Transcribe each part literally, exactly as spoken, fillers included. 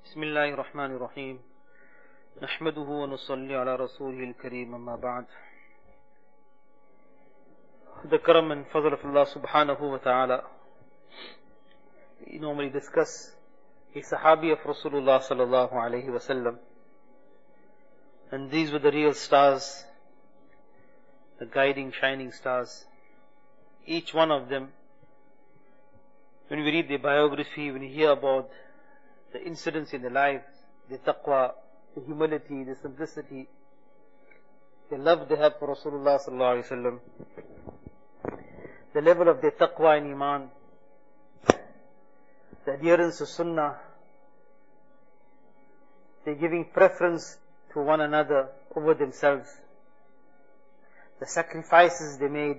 بسم الله الرحمن الرحيم نحمده ونصلي على رسوله الكريم أما بعد. The karam and fazl of Allah subhanahu wa ta'ala. We normally discuss a sahabi of Rasulullah sallallahu alayhi wa sallam, and these were the real stars, the guiding shining stars. Each one of them, when we read their biography, when we hear about the incidents in their lives, the taqwa, the humility, the simplicity, the love they had for Rasulullah sallallahu alayhi wa sallam, the level of their taqwa and iman, the adherence to sunnah, they're giving preference to one another over themselves, the sacrifices they made,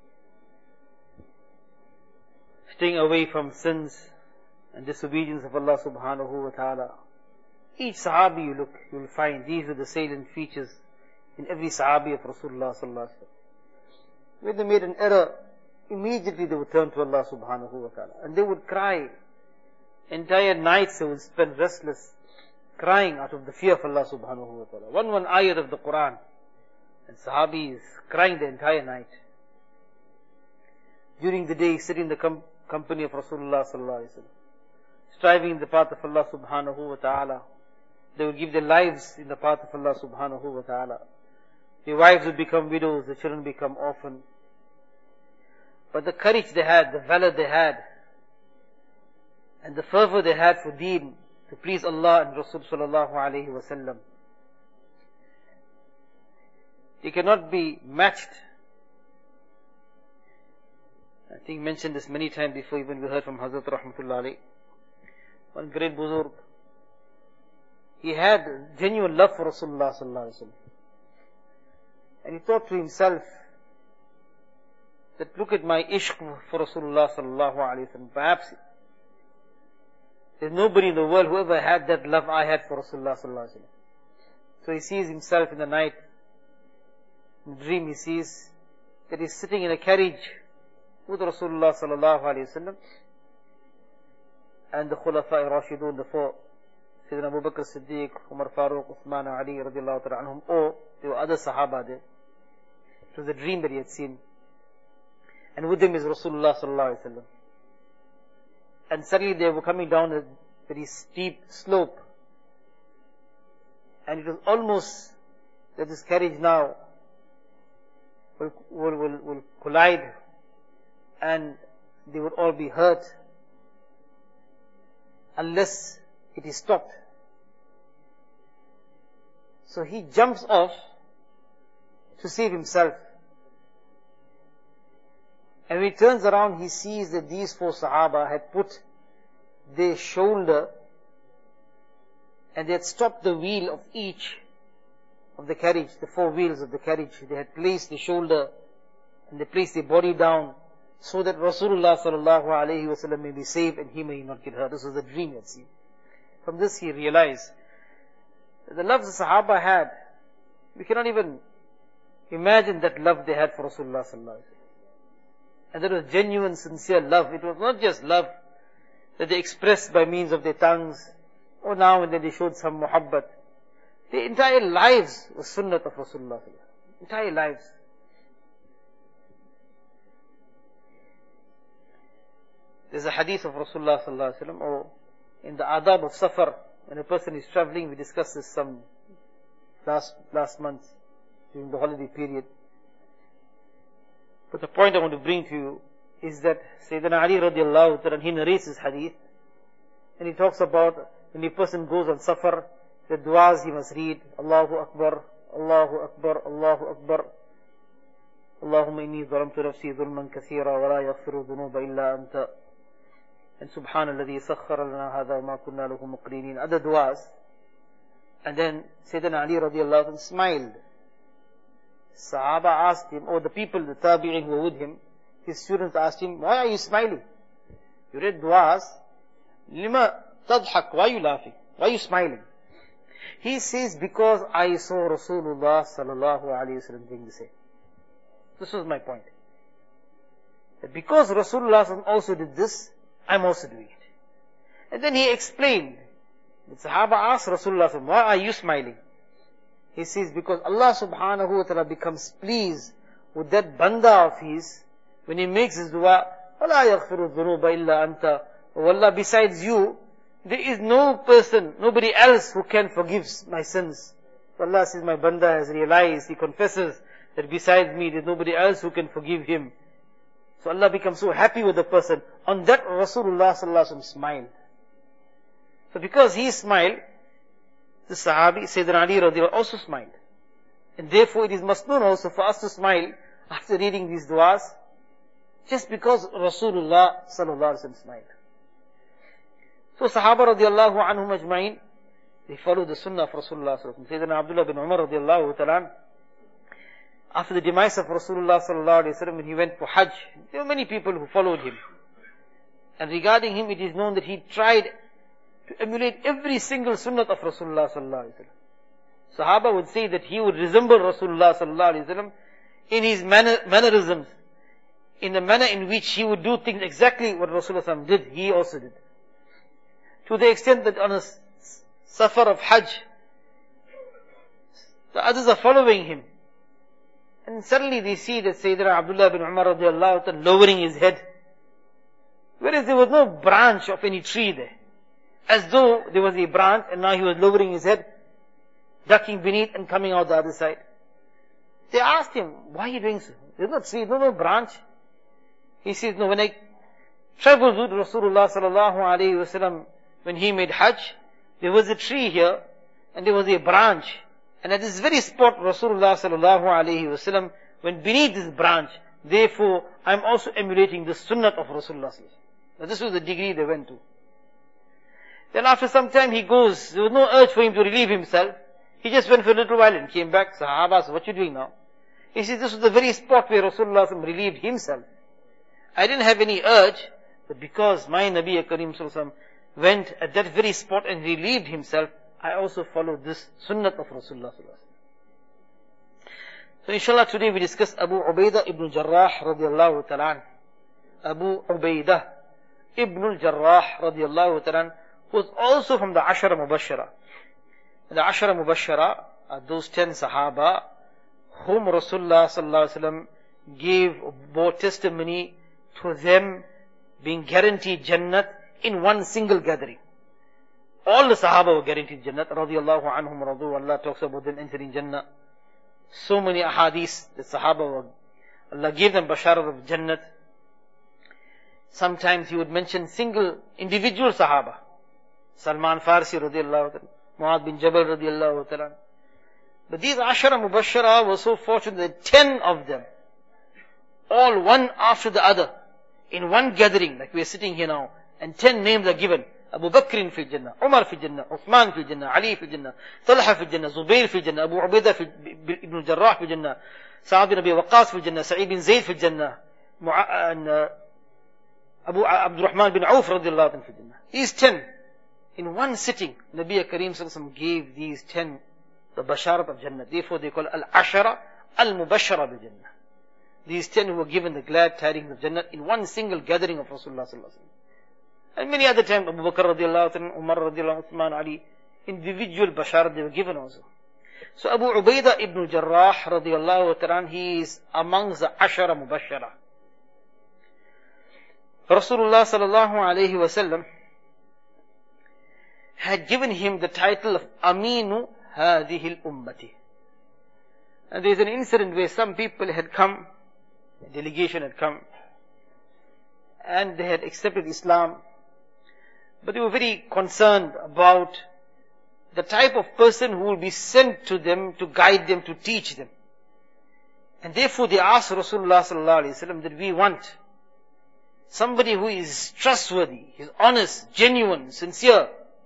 staying away from sins and disobedience of Allah subhanahu wa ta'ala. Each sahabi you look, you will find these are the salient features in every sahabi of Rasulullah sallallahu alaihi wasallam. When they made an error, immediately they would turn to Allah subhanahu wa ta'ala, and they would cry. Entire nights they would spend restless, crying out of the fear of Allah subhanahu wa ta'ala. One one ayat of the Quran, and sahabi is crying the entire night. During the day, sitting in the com- company of Rasulullah sallallahu alaihi wasallam, striving in the path of Allah subhanahu wa ta'ala. They would give their lives in the path of Allah subhanahu wa ta'ala. Their wives would become widows, the children become orphans. But the courage they had, the valor they had, and the fervor they had for deen, to please Allah and Rasul sallallahu alayhi wa sallam, they cannot be matched. I think mentioned this many times before, even we heard from Hazrat Rahmatullah alayhi. One great Buzurg, he had genuine love for Rasulullah sallallahu alaihi wasallam, and he thought to himself that, look at my ishq for Rasulullah sallallahu alaihi wasallam. Perhaps there's nobody in the world who ever had that love I had for Rasulullah sallallahu alaihi wasallam. So he sees himself in the night, in the dream he sees that he's sitting in a carriage with Rasulullah sallallahu alaihi wasallam, and the Khulafa Rashidun, the four, Sayyidina Abu Bakr Siddiq, Umar Farooq, Uthman, Ali radiallahu ta'ala anhum, or there were other Sahaba there. It was a dream that he had seen. And with them is Rasulullah sallallahu alaihi wasallam. And suddenly they were coming down a very steep slope. And it was almost that this carriage now will, will, will, will collide, and they would all be hurt unless it is stopped. So he jumps off to save himself. And when he turns around, he sees that these four Sahaba had put their shoulder, and they had stopped the wheel of each of the carriage, the four wheels of the carriage. They had placed the shoulder and they placed their body down, so that Rasulullah sallallahu alayhi wa sallam may be safe and he may not get hurt. This was the dream he had seen. From this he realized that the love the Sahaba had, we cannot even imagine that love they had for Rasulullah sallallahu alayhi wa sallam. And that was genuine, sincere love. It was not just love that they expressed by means of their tongues, or now and then they showed some muhabbat. Their entire lives were sunnat of Rasulullah sallallahu alayhi wa sallam. Entire lives. There's a hadith of Rasulullah sallallahu alaihi wasallam, or in the adab of safar, when a person is traveling. We discussed this some last last month during the holiday period. But the point I want to bring to you is that Sayyidina Ali radiallahu ta'ala, he narrates this hadith, and he talks about when a person goes on safar, the du'as he must read: Allahu Akbar, Allahu Akbar, Allahu Akbar. Allahumma inni zalamtu nafsi zulman kathira wa la yaghfiru dhunuba illa anta. And Subhanalladhi sakhkhara lana hadha wa ma kunna lahu muqrinin. Other du'as. And then Sayyidina Ali radiallahu anhu smiled. Sahaba asked him, or the people, the tabi'in who were with him, his students asked him, why are you smiling? You read du'as. Lima tadhak, why are you laughing? Why are you smiling? He says, because I saw Rasulullah sallallahu alayhi wa sallam doing the same. This was my point. That because Rasulullah also did this, I'm also doing it. And then he explained The Sahaba asked Rasulullah, why are you smiling? He says, because Allah subhanahu wa ta'ala becomes pleased with that banda of his, when he makes his dua, وَلَا يَغْفِرُ الذُّنُوبَ إِلَّا أَنْتَ. Oh Allah, besides you, there is no person, nobody else who can forgive my sins. So Allah says, my banda has realized, he confesses that besides me, there is nobody else who can forgive him. So Allah becomes so happy with the person. On that, Rasulullah sallallahu alaihi wasallam smiled. So because he smiled, the Sahabi, Sayyidina Ali radiallahu also smiled. And therefore it is masnoon also for us to smile after reading these du'as, just because Rasulullah sallallahu alaihi wasallam smiled. So Sahaba radiallahu anhum ajma'in, they followed the sunnah of Rasulullah sallallahu alaihi wasallam. Sayyidina Abdullah bin Umar radiallahu ta'ala, after the demise of Rasulullah sallallahu alaihi wasallam, when he went for Hajj, there were many people who followed him. And regarding him, it is known that he tried to emulate every single sunnah of Rasulullah sallallahu alaihi wasallam. Sahaba would say that he would resemble Rasulullah sallallahu alaihi wasallam in his manner, mannerisms, in the manner in which he would do things exactly what Rasulullah sallallahu alaihi wasallam did, he also did. To the extent that on a safar of Hajj, the others are following him. And suddenly they see that Sayyidina Abdullah bin Umar radiallahu ta'ala lowering his head. Whereas there was no branch of any tree there. As though there was a branch and now he was lowering his head, ducking beneath and coming out the other side. They asked him, why are you doing so? There's no tree, no, no branch. He says, no, when I traveled with Rasulullah sallallahu alayhi wa sallam, when he made Hajj, there was a tree here and there was a branch. And at this very spot, Rasulullah sallallahu alayhi wa sallam went beneath this branch. Therefore, I'm also emulating the sunnah of Rasulullah sallallahu alayhi wa sallam. Now this was the degree they went to. Then after some time he goes, there was no urge for him to relieve himself. He just went for a little while and came back. Sahaba asked, what are you doing now? He says, this was the very spot where Rasulullah sallallahu alayhi wa sallam relieved himself. I didn't have any urge, but because my Nabi Kareem sallallahu alayhi wa sallam went at that very spot and relieved himself, I also followed this sunnah of Rasulullah sallallahu alaihi wasallam. So inshallah today we discuss Abu Ubaidah ibn Jarrah radiallahu ta'ala. Abu Ubaidah ibn Jarrah radiallahu ta'ala, who was also from the Ashara Mubashara. The Ashara Mubashara are those ten Sahaba whom Rasulullah sallallahu alaihi wasallam gave or bore testimony to them being guaranteed Jannat in one single gathering. All the Sahaba were guaranteed Jannat, radiyallahu anhum radu. Allah talks about them entering Jannah. So many ahadith, the Sahaba were, Allah gave them basharat of Jannat. Sometimes he would mention single, individual Sahaba. Salman Farsi radiyallahu ta'ala, Mu'adh bin Jabal radiyallahu ta'ala. But these Ashara Mubashara were so fortunate that ten of them, all one after the other, in one gathering, like we are sitting here now, and ten names are given. Abu Bakr fil Jannah, Umar fil Jannah, Uthman fil Jannah, Ali fil Jannah, Talha fil Jannah, Zubair fil Jannah, Abu Ubaidah ibn Jarrah fil Jannah, Sa'ad bin Abi Waqqas fil Jannah, Sa'id bin Zayd fil Jannah, and uh, Abu Abdul Rahman bin Auf radiyallahu anhu fil Jannah. These ten, in one sitting, Nabi Kareem sallallahu alaihi wasallam gave these ten the basharat of Jannah. Therefore they call Al-Ashara Al-Mubashara bil Jannah. These ten who were given the glad tidings of Jannah in one single gathering of Rasulullah sallallahu alaihi wasallam. And many other times, Abu Bakr radiallahu anhu, Umar radiallahu anhu, Uthman, Ali, individual basharat they were given also. So Abu Ubaidah ibn Jarrah radiallahu anhu, he is amongst the Ashara Mubashara. Rasulullah sallallahu alayhi wa sallam had given him the title of Aminu Hadhihi al-Ummati. And there is an incident where some people had come, a delegation had come, and they had accepted Islam, but they were very concerned about the type of person who will be sent to them to guide them, to teach them. And therefore they asked Rasulullah sallallahu alaihi wasallam that we want somebody who is trustworthy, is honest, genuine, sincere.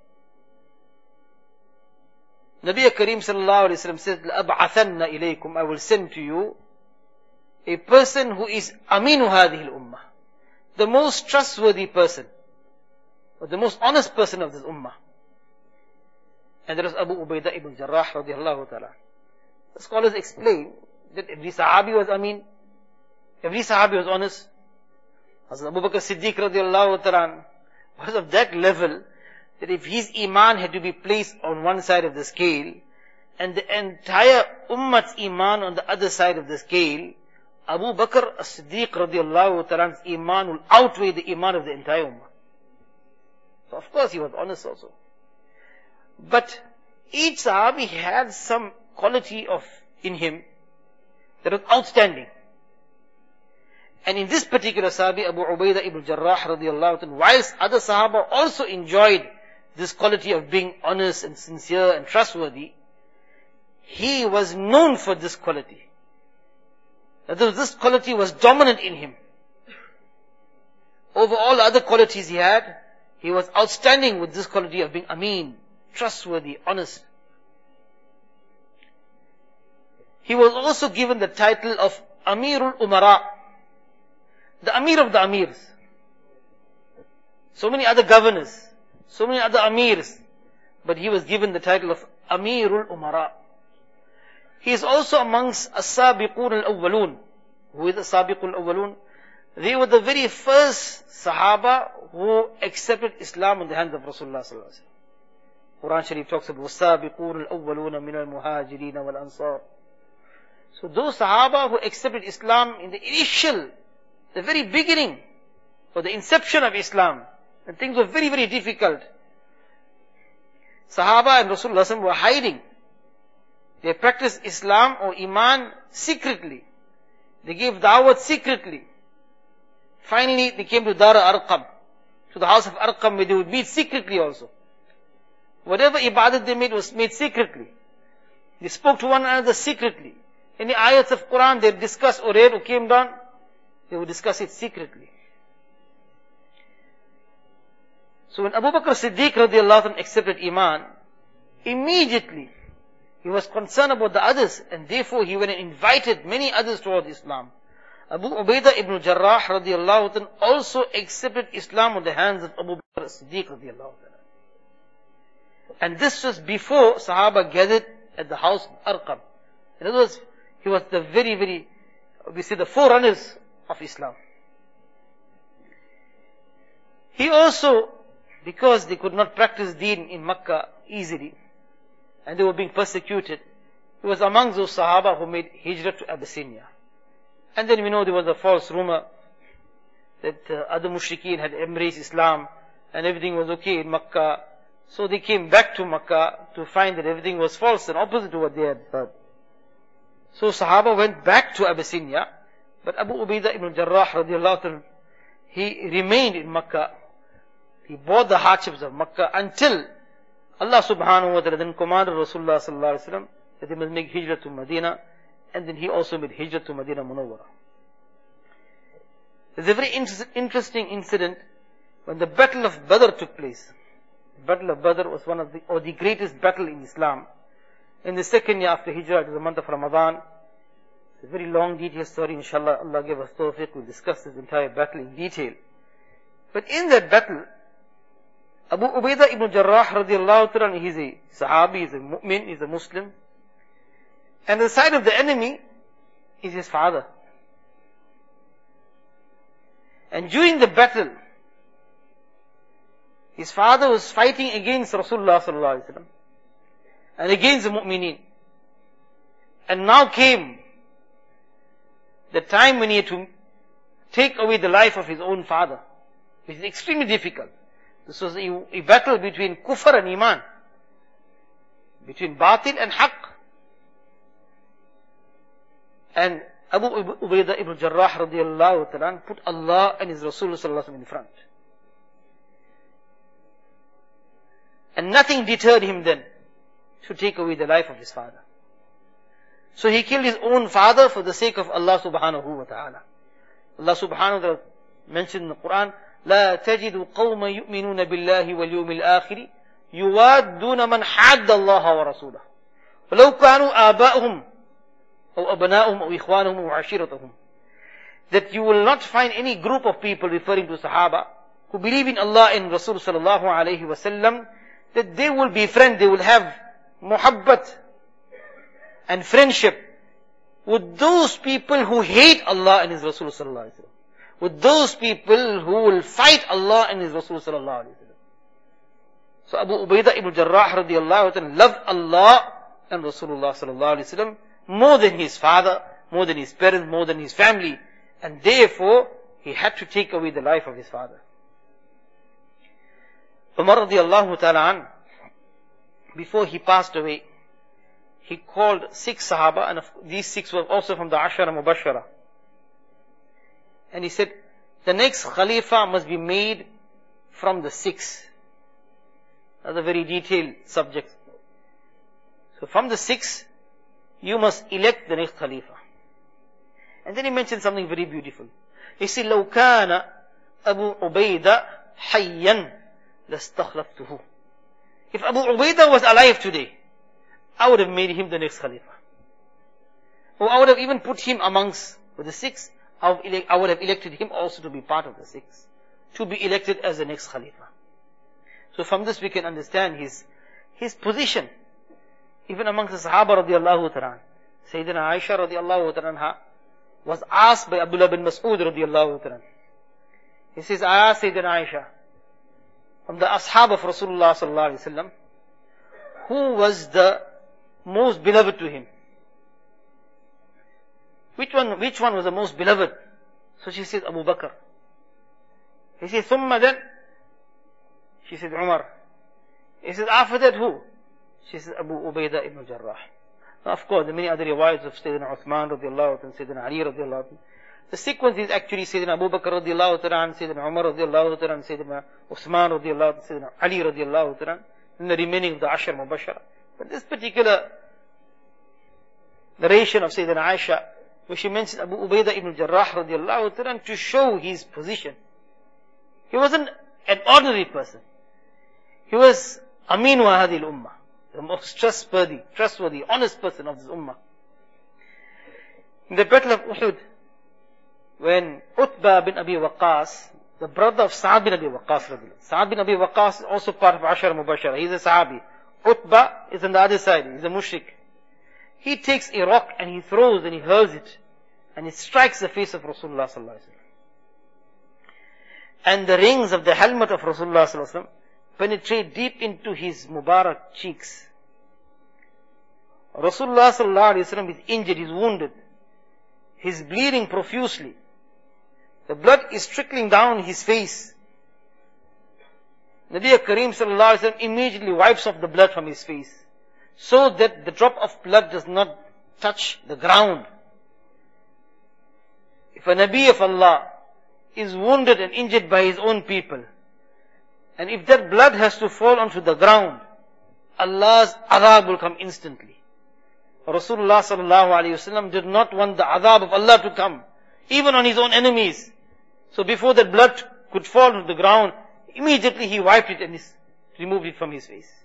Nabi Kareem sallallahu alaihi wasallam said, لَأَبْعَثَنَّ إِلَيْكُمْ, I will send to you a person who is aminu hadhihi al-ummah, the most trustworthy person, or the most honest person of this ummah. And there is Abu Ubaidah ibn Jarrah radiallahu ta'ala. The scholars explain that every Sahabi was Amin, every Sahabi was honest. Hazrat Abu Bakr Siddiq radiallahu ta'ala was of that level that if his iman had to be placed on one side of the scale, and the entire ummat's iman on the other side of the scale, Abu Bakr as-Siddiq radiallahu ta'ala's iman will outweigh the iman of the entire ummah. So of course he was honest also. But each Sahabi had some quality of in him that was outstanding. And in this particular Sahabi, Abu Ubaidah ibn Jarrah radiallahu ta'ala, whilst other Sahaba also enjoyed this quality of being honest and sincere and trustworthy, he was known for this quality. That this quality was dominant in him. Over all other qualities he had, he was outstanding with this quality of being Ameen, trustworthy, honest. He was also given the title of Amirul Umara, the Amir of the Amirs. So many other governors, so many other Amirs, but he was given the title of Amirul Umara. He is also amongst As-Sabiqun al-Awwalun. Who is the Sabiqun al-Awwalun? They were the very first Sahaba who accepted Islam in the hands of Rasulullah sallallahu alaihi wasallam. Quran Sharif talks about As-Sabiqun al-Awwalun min al-Muhajirin wal-Ansar. So those Sahaba who accepted Islam in the initial, the very beginning, or the inception of Islam, and things were very, very difficult. Sahaba and Rasulullah were hiding. They practiced Islam or Iman secretly. They gave da'wat secretly. Finally, they came to Dar Arqam, to the house of Arqam, where they would meet secretly also. Whatever ibadat they made was made secretly. They spoke to one another secretly. Any ayats of Quran they discussed or read or came down, they would discuss it secretly. So when Abu Bakr Siddiq radiallahu anhu accepted Iman, immediately he was concerned about the others, and therefore he went and invited many others towards Islam. Abu Ubaidah ibn Jarrah radiallahu anhu also accepted Islam on the hands of Abu Bakr Siddiq radiallahu anhu. And this was before Sahaba gathered at the house of Arqam. In other words, he was the very, very, we say the forerunners of Islam. He also, because they could not practice deen in Makkah easily, and they were being persecuted, he was among those Sahaba who made hijrah to Abyssinia. And then we know there was a false rumor that uh, other mushrikeen had embraced Islam and everything was okay in Makkah. So they came back to Makkah to find that everything was false and opposite to what they had heard. So Sahaba went back to Abyssinia, but Abu Ubaidah ibn Jarrah radiallahu anhu, he remained in Makkah. He bore the hardships of Makkah until Allah subhanahu wa ta'ala then commanded Rasulullah sallallahu alaihi wasallam that he must make hijrah to Medina, and then he also made hijrah to Medina Munawwara. There's a very inter- interesting incident when the battle of Badr took place. The battle of Badr was one of the, or the greatest battle in Islam. In the second year after hijrah, it was the month of Ramadan. It's a very long detailed story, inshallah. Allah gave us tawfiq, we'll discuss this entire battle in detail. But in that battle, Abu Ubaidah ibn Jarrah radiallahu ta'ala, he's a Sahabi, he's a mu'min, he's a Muslim. And the side of the enemy is his father. And during the battle, his father was fighting against Rasulullah sallallahu alaihi wasallam and against the mu'mineen. And now came the time when he had to take away the life of his own father, which is extremely difficult. This was a, a battle between kufr and iman, between batil and haqq. And Abu Ubaidah ibn Jarrah radiallahu ta'ala put Allah and His Rasul sallallahu alaihi wasallam in front. And nothing deterred him then to take away the life of his father. So he killed his own father for the sake of Allah subhanahu wa ta'ala. Allah subhanahu wa ta'ala mentioned in the Quran, لا تجد قوما يؤمنون بالله واليوم الآخر يوادون من حاد الله ورسوله ولو كانوا آباءهم أو أبناؤهم أو إخوانهم أو عشيرتهم. That you will not find any group of people, referring to Sahaba, who believe in Allah and Rasul sallallahu alayhi wa sallam, that they will befriend, they will have muhabbat and friendship with those people who hate Allah and His Rasul sallallahu alayhi wa sallam, with those people who will fight Allah and His Rasul sallallahu alayhi wa sallam. So Abu Ubaidah ibn Jarrah radiallahu anhu loved Allah and Rasulullah sallallahu alaihi wasallam more than his father, more than his parents, more than his family. And therefore, he had to take away the life of his father. Umar radiallahu ta'ala an, before he passed away, he called six Sahaba, and these six were also from the Ashara Mubashara. And he said, the next Khalifa must be made from the six. That's a very detailed subject. So from the six, you must elect the next Khalifa. And then he mentioned something very beautiful. He said, لو كان أبو عبيدة حيا لاستخلفته. If Abu Ubaidah was alive today, I would have made him the next Khalifa. Or I would have even put him amongst with the six. I would, elect, I would have elected him also to be part of the six, to be elected as the next Khalifa. So from this we can understand his his position, even amongst the Sahaba radiallahu ta'ala. Sayyidina Aisha radiallahu ta'ala was asked by Abdullah bin Mas'ud radiallahu ta'ala. He says, I asked Sayyidina Aisha, from the ashab of Rasulullah sallallahu alaihi wasallam, who was the most beloved to him? Which one, which one was the most beloved? So she said, Abu Bakr. He said, Thumma then? She said, Umar. He said, after that who? She said, Abu Ubaidah ibn Jarrah. Now, of course, the many other riwayats of Sayyidina Uthman radiallahu and Sayyidina Ali radiallahu. The sequence is actually Sayyidina Abu Bakr radiallahu ta'ala, Sayyidina Umar radiallahu ta'ala, Sayyidina Uthman radiallahu, Sayyidina Ali radiallahu ta'ala, and the remaining of the Ashar Mubashara. But this particular narration of Sayyidina Aisha, where she mentions Abu Ubaidah ibn Jarrah radiallahu ta'ala to show his position. He wasn't an ordinary person. He was Amin wa hadil ummah, the most trustworthy, trustworthy, honest person of this ummah. In the Battle of Uhud, when Utbah bin Abi Waqqas, the brother of Sa'ad bin Abi Waqqas, Sa'ad bin Abi Waqqas is also part of Ashar Mubashara. He's a Sahabi. Utbah is on the other side. He's a mushrik. He takes a rock and he throws and he hurls it, and it strikes the face of Rasulullah sallallahu alaihi wasallam. And the rings of the helmet of Rasulullah sallallahu alaihi wasallam penetrate deep into his Mubarak cheeks. Rasulullah sallallahu alaihi wasallam is injured, he's wounded. He's bleeding profusely. The blood is trickling down his face. Nabi Kareem sallallahu alaihi wasallam immediately wipes off the blood from his face, so that the drop of blood does not touch the ground. If a Nabi of Allah is wounded and injured by his own people, and if that blood has to fall onto the ground, Allah's adhab will come instantly. Rasulullah sallallahu alaihi wasallam did not want the adhab of Allah to come, even on his own enemies. So before that blood could fall onto the ground, immediately he wiped it and removed it from his face.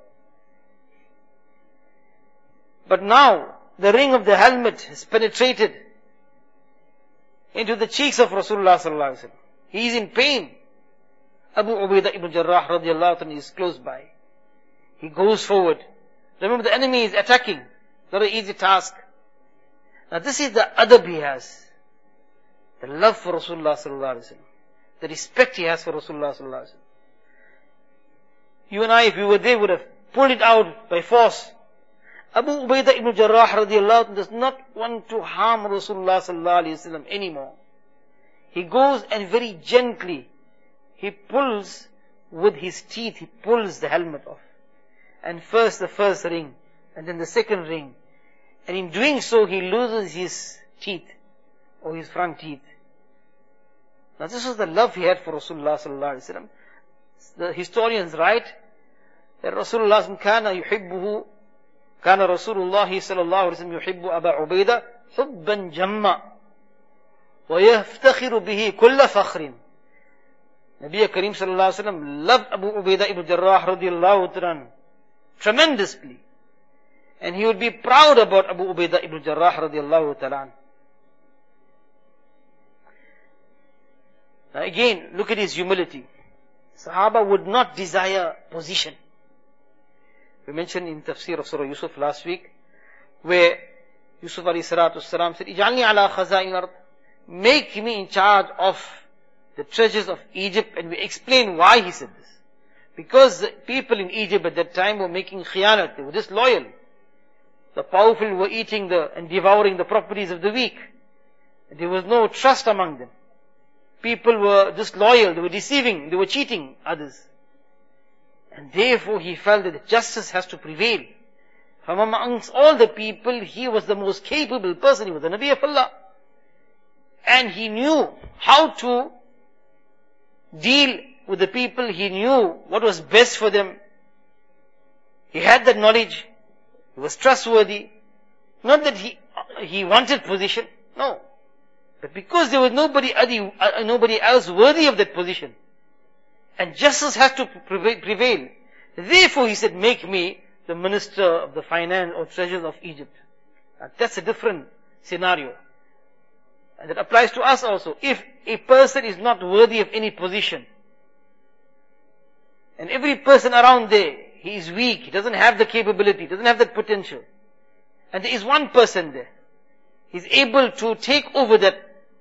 But now, the ring of the helmet has penetrated into the cheeks of Rasulullah sallallahu alaihi wasallam. He is in pain. Abu Ubaidah ibn Jarrah radiallahu anhu is close by. He goes forward. Remember, the enemy is attacking. Not an easy task. Now this is the adab he has. The love for Rasulullah sallallahu alaihi wasallam. The respect he has for Rasulullah sallallahu alaihi wasallam. You and I, if we were there, would have pulled it out by force. Abu Ubaidah ibn Jarrah radiallahu anhu does not want to harm Rasulullah sallallahu alaihi wasallam anymore. He goes and very gently, he pulls with his teeth, he pulls the helmet off. And first the first ring, and then the second ring. And in doing so, he loses his teeth, or his front teeth. Now this was the love he had for Rasulullah sallallahu alaihi wasallam. The historians write that Rasulullah kana yuhibbuhu, kana Rasulullah sallallahu alaihi wasallam yuhibbu Aba Ubaidah hubban jamma wa yaftakhiru bihi kulla fakhrin. Nabi Kareem sallallahu alaihi wasallam loved Abu Ubaidah ibn Jarrah radiallahu ta'ala tremendously. And he would be proud about Abu Ubaidah ibn Jarrah radiallahu ta'ala. Now again, look at his humility. Sahaba would not desire position. We mentioned in Tafsir of Surah Yusuf last week, where Yusuf alayhi salatu wasalam said, Ij'alni ala khaza'in ard, make me in charge of the treasures of Egypt. And we explain why he said this. Because the people in Egypt at that time were making khiyanat, they were disloyal. The powerful were eating the and devouring the properties of the weak. There was no trust among them. People were disloyal, they were deceiving, they were cheating others. And therefore he felt that justice has to prevail. From amongst all the people, he was the most capable person, he was the Nabi of Allah. And he knew how to deal with the people, he knew what was best for them. He had that knowledge, he was trustworthy. Not that he, he wanted position, no. But because there was nobody, uh, nobody else worthy of that position, and justice has to prevail, therefore he said, make me the minister of the finance or treasury of Egypt. Now, that's a different scenario. And that applies to us also. If a person is not worthy of any position, and every person around there, he is weak, he doesn't have the capability, doesn't have that potential, and there is one person there, he's able to take over that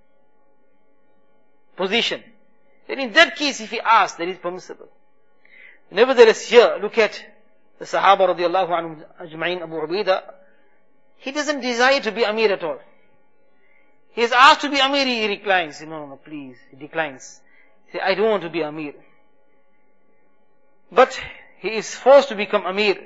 position, then in that case, if he asks, that is permissible. Nevertheless, here, look at the Sahaba radiallahu anhum ajma'in, Abu Ubaidah, he doesn't desire to be Amir at all. He is asked to be Amir, he declines. No, no, no, please, he declines. He says, I don't want to be Amir. But he is forced to become Amir.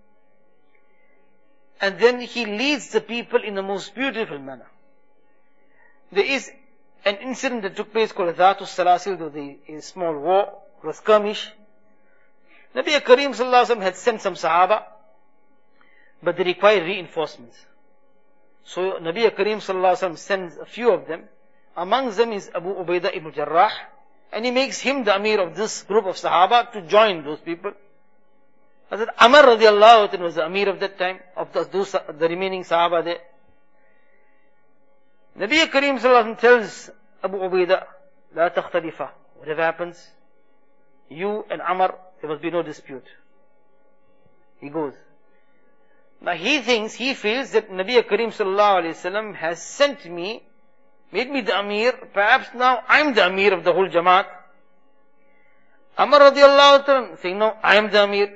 And then he leads the people in the most beautiful manner. There is an incident that took place called Dhatul Salasil, the a small war, it was skirmish. Nabi Kareem Sallallahu Alaihi Wasallam had sent some Sahaba, but they required reinforcements. So Nabi Kareem Sallallahu Alaihi Wasallam sends a few of them. Amongst them is Abu Ubaidah ibn Jarrah, and he makes him the Amir of this group of Sahaba to join those people. Hazrat Amr radiallahu anhu was the Amir of that time, of the, those, the remaining Sahaba there. Nabi Kareem Sallallahu Alaihi Wasallam tells Abu Ubaidah, La takhtalifa, whatever happens, you and Amr, there must be no dispute. He goes. Now he thinks, he feels that Nabi Kareem Sallallahu Alaihi Wasallam has sent me, made me the Amir, perhaps now I'm the Amir of the whole Jamaat. Amr radiallahu anhu saying, no, I am the Amir.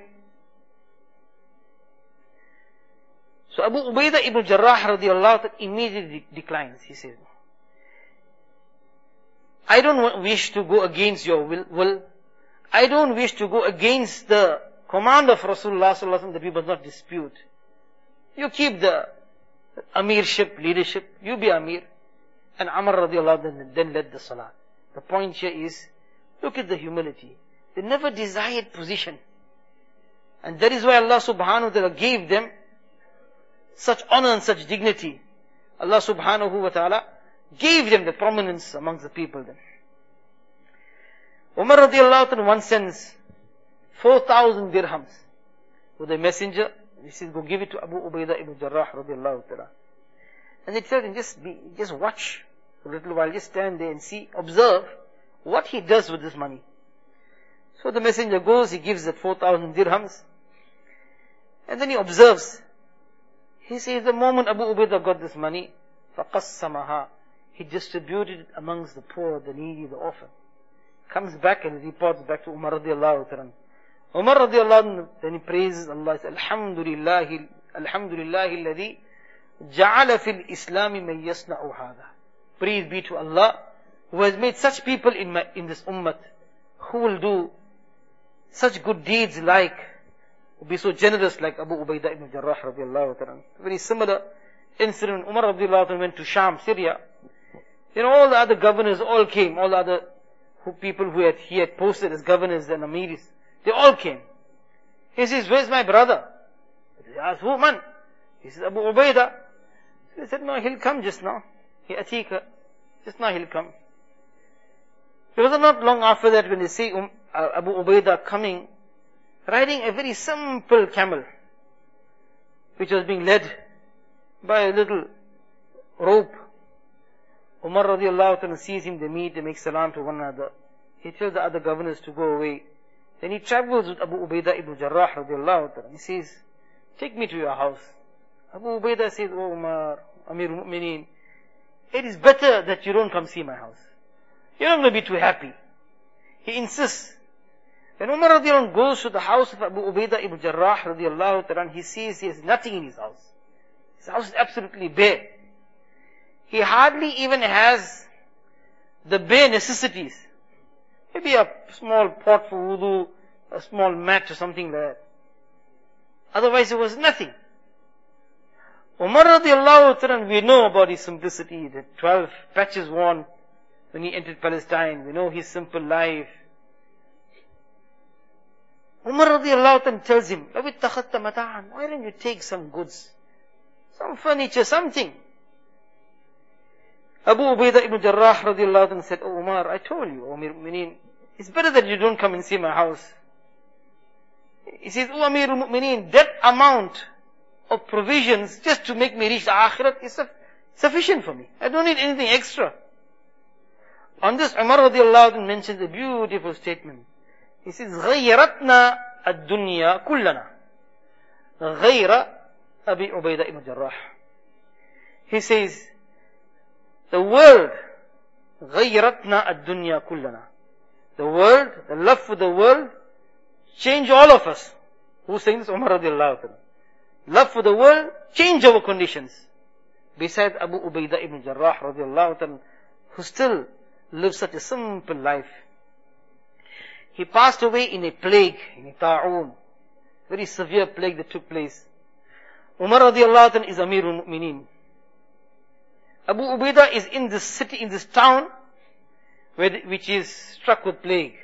So Abu Ubaidah ibn Jarrah radiallahu anhu immediately declines. He says, I don't wish to go against your will. will. I don't wish to go against the command of Rasulullah sallallahu alaihi wasallam that we must not dispute. You keep the Amirship, leadership, you be Amir. And Amr radiallahu anhu then led the Salah. The point here is, look at the humility. They never desired position. And that is why Allah subhanahu wa ta'ala gave them such honor and such dignity. Allah subhanahu wa ta'ala gave them the prominence amongst the people then. Umar radiallahu anhu once sends four thousand dirhams to the messenger. He says, go give it to Abu Ubaidah ibn Jarrah radiallahu ta'ala. And they tell him, just be, just watch for a little while, just stand there and see, observe what he does with this money. So the messenger goes, he gives that four thousand dirhams, and then he observes. He says, the moment Abu Ubaidah got this money, فَقَسَّمَهَا, he distributed it amongst the poor, the needy, the orphan. Comes back and reports back to Umar radiallahu ta'ala. Umar radiallahu anhu, then he praises Allah, says, Alhamdulillahi, Alhamdulillahi alladhi ja'ala fil islami man yasna'u hadha. Praise be to Allah, who has made such people in my, in this ummah, who will do such good deeds like, will be so generous like Abu Ubaidah ibn Jarrah radiallahu ta'ala. Very similar incident, Umar radiallahu ta'ala went to Sham, Syria. You know, all the other governors all came, all the other who people who had, he had posted as governors and amiris, they all came. He says, where's my brother? He asked, who man? He says, Abu Ubaidah. He said, no, he'll come just now. He atika, just now he'll come. It was not long after that when they see um, uh, Abu Ubaidah coming, riding a very simple camel, which was being led by a little rope. Umar radiallahu ta'ala sees him, they meet, they make salam to one another. He tells the other governors to go away. Then he travels with Abu Ubaidah ibn Jarrah radiallahu ta'ala. He says, take me to your house. Abu Ubaidah says, oh Umar, Amir al-Mu'mineen, it is better that you don't come see my house. You're not going to be too happy. He insists. When Umar radiallahu anh goes to the house of Abu Ubaidah ibn Jarrah radiallahu ta'ala, he sees he has nothing in his house. His house is absolutely bare. He hardly even has the bare necessities. Maybe a small pot for wudu, a small mat or something like that. Otherwise there was nothing. Umar radiallahu ta'ala, we know about his simplicity, the twelve patches worn when he entered Palestine. We know his simple life. Umar radiallahu ta'ala tells him, why don't you take some goods, some furniture, something? Abu Ubaidah ibn Jarrah radiallahu ta'ala said, oh Umar, I told you, O Amir al-Mu'mineen, it's better that you don't come and see my house. He says, O Amir al-Mu'mineen, that amount of provisions just to make me reach the Akhirat is sufficient for me. I don't need anything extra. On this, Umar radiallahu ta'ala mentions a beautiful statement. He says, غَيَّرَتْنَا الدُّنْيَا كُلَّنَا غَيْرَ أَبِي عُبَيْدَ ibn Jarrah. He says, the world, غَيَّرَتْنَا الدُّنْيَا كُلَّنَا. The world, the love for the world, change all of us. Who's saying this? Umar radiallahu ta'ala. Love for the world, change our conditions. Besides Abu Ubaidah ibn Jarrah radiallahu ta'ala, who still lives such a simple life. He passed away in a plague, in a ta'un. Very severe plague that took place. Umar radiallahu ta'ala is Amirul Mu'mineen. Abu Ubaidah is in this city, in this town, where the, which is struck with plague.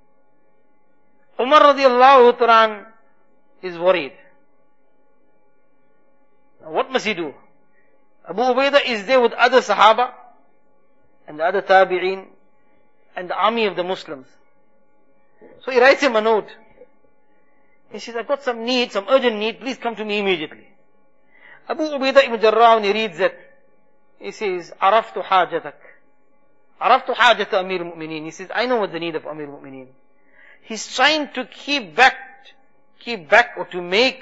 Umar radiallahu ta'ala is worried. Now what must he do? Abu Ubaidah is there with other Sahaba, and the other Tabi'een, and the army of the Muslims. So he writes him a note. He says, I've got some need, some urgent need, please come to me immediately. Abu Ubaidah ibn Jarrah, when he reads that, he says, Araftu hajatak. Araftu hajata Amir al-Mu'mineen. He says, I know what the need of Amir al-Mu'mineen. He's trying to keep back, keep back or to make,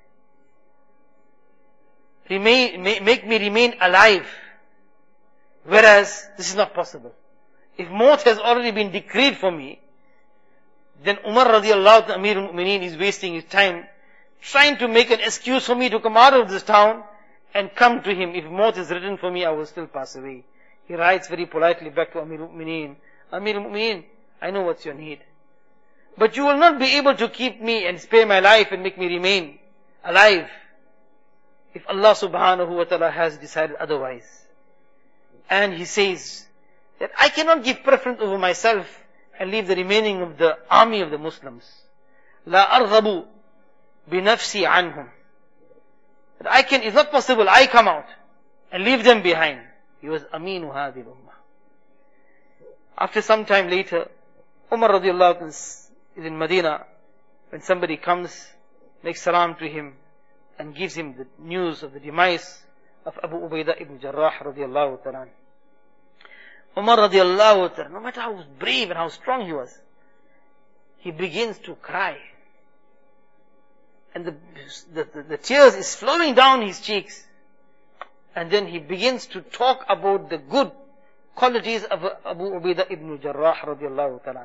remain, make me remain alive. Whereas, this is not possible. If maut has already been decreed for me, then Umar radiallahu ta'ala, Amir al-Mu'mineen, is wasting his time trying to make an excuse for me to come out of this town and come to him. If maut is written for me, I will still pass away. He writes very politely back to Amir al-Mu'mineen, Amir al-Mu'mineen, I know what's your need. But you will not be able to keep me and spare my life and make me remain alive if Allah subhanahu wa ta'ala has decided otherwise. And he says that I cannot give preference over myself and leave the remaining of the army of the Muslims. La arghabu binafsi anhum. That I can, it's not possible, I come out and leave them behind. He was Aminu Hadil Ummah. After some time later, Umar radiallahu anhu is in Medina, when somebody comes, makes salam to him, and gives him the news of the demise of Abu Ubaidah ibn Jarrah radiallahu ta'ala. Umar radiallahu ta'ala, no matter how brave and how strong he was, he begins to cry. And the, the, the, the tears is flowing down his cheeks. And then he begins to talk about the good qualities of Abu Ubaidah ibn Jarrah radiallahu ta'ala.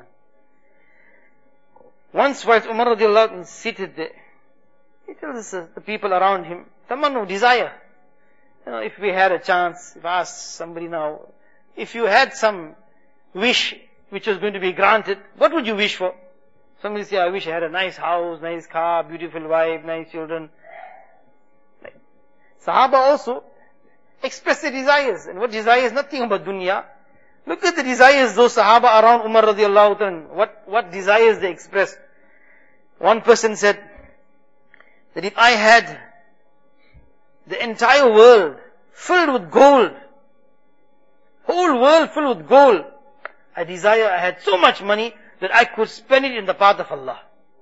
Once while Umar radiallahu ta'ala is seated there, he tells uh, the people around him, tamannu, desire. You know, if we had a chance, if I asked somebody now, if you had some wish which was going to be granted, what would you wish for? Somebody say, I wish I had a nice house, nice car, beautiful wife, nice children. Like, Sahaba also express their desires. And what desires? Nothing about dunya. Look at the desires those Sahaba around Umar radiallahu ta'ala. What, what desires they expressed. One person said that if I had the entire world filled with gold, whole world filled with gold, I desire I had so much money that I could spend it in the path of Allah.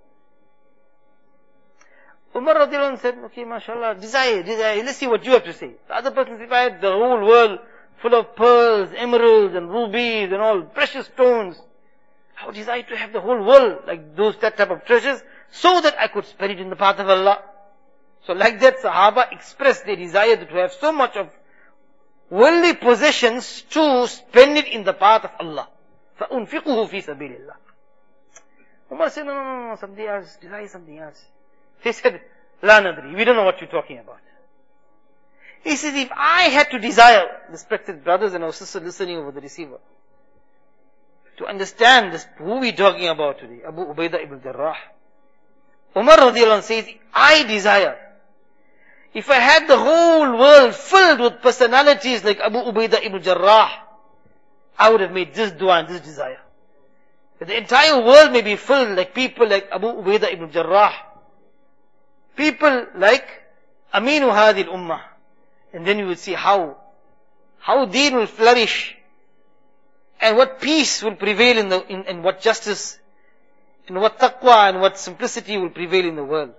Umar radiallahu anhu said, okay, mashallah, desire, desire, let's see what you have to say. The other person said, if I had the whole world full of pearls, emeralds and rubies and all precious stones, I would desire to have the whole world like those, that type of treasures, so that I could spend it in the path of Allah. So like that, Sahaba expressed their desire to have so much of worldly possessions to spend it in the path of Allah. فَأُنْفِقُهُ فِي سَبِيلِ اللَّهِ. Umar said, no, no, no, no, something else, desire something else. They said, La nadri, we don't know what you're talking about. He says, if I had to desire, respected brothers and our sisters listening over the receiver, to understand this, who we're talking about today, Abu Ubaidah ibn Jarrah. Umar radiallahu anh says, I desire, if I had the whole world filled with personalities like Abu Ubaidah ibn Jarrah, I would have made this dua and this desire. That the entire world may be filled like people like Abu Ubaidah ibn Jarrah. People like Aminu Hadil Ummah. And then you will see how, how deen will flourish. And what peace will prevail in the, in, and what justice, and what taqwa and what simplicity will prevail in the world.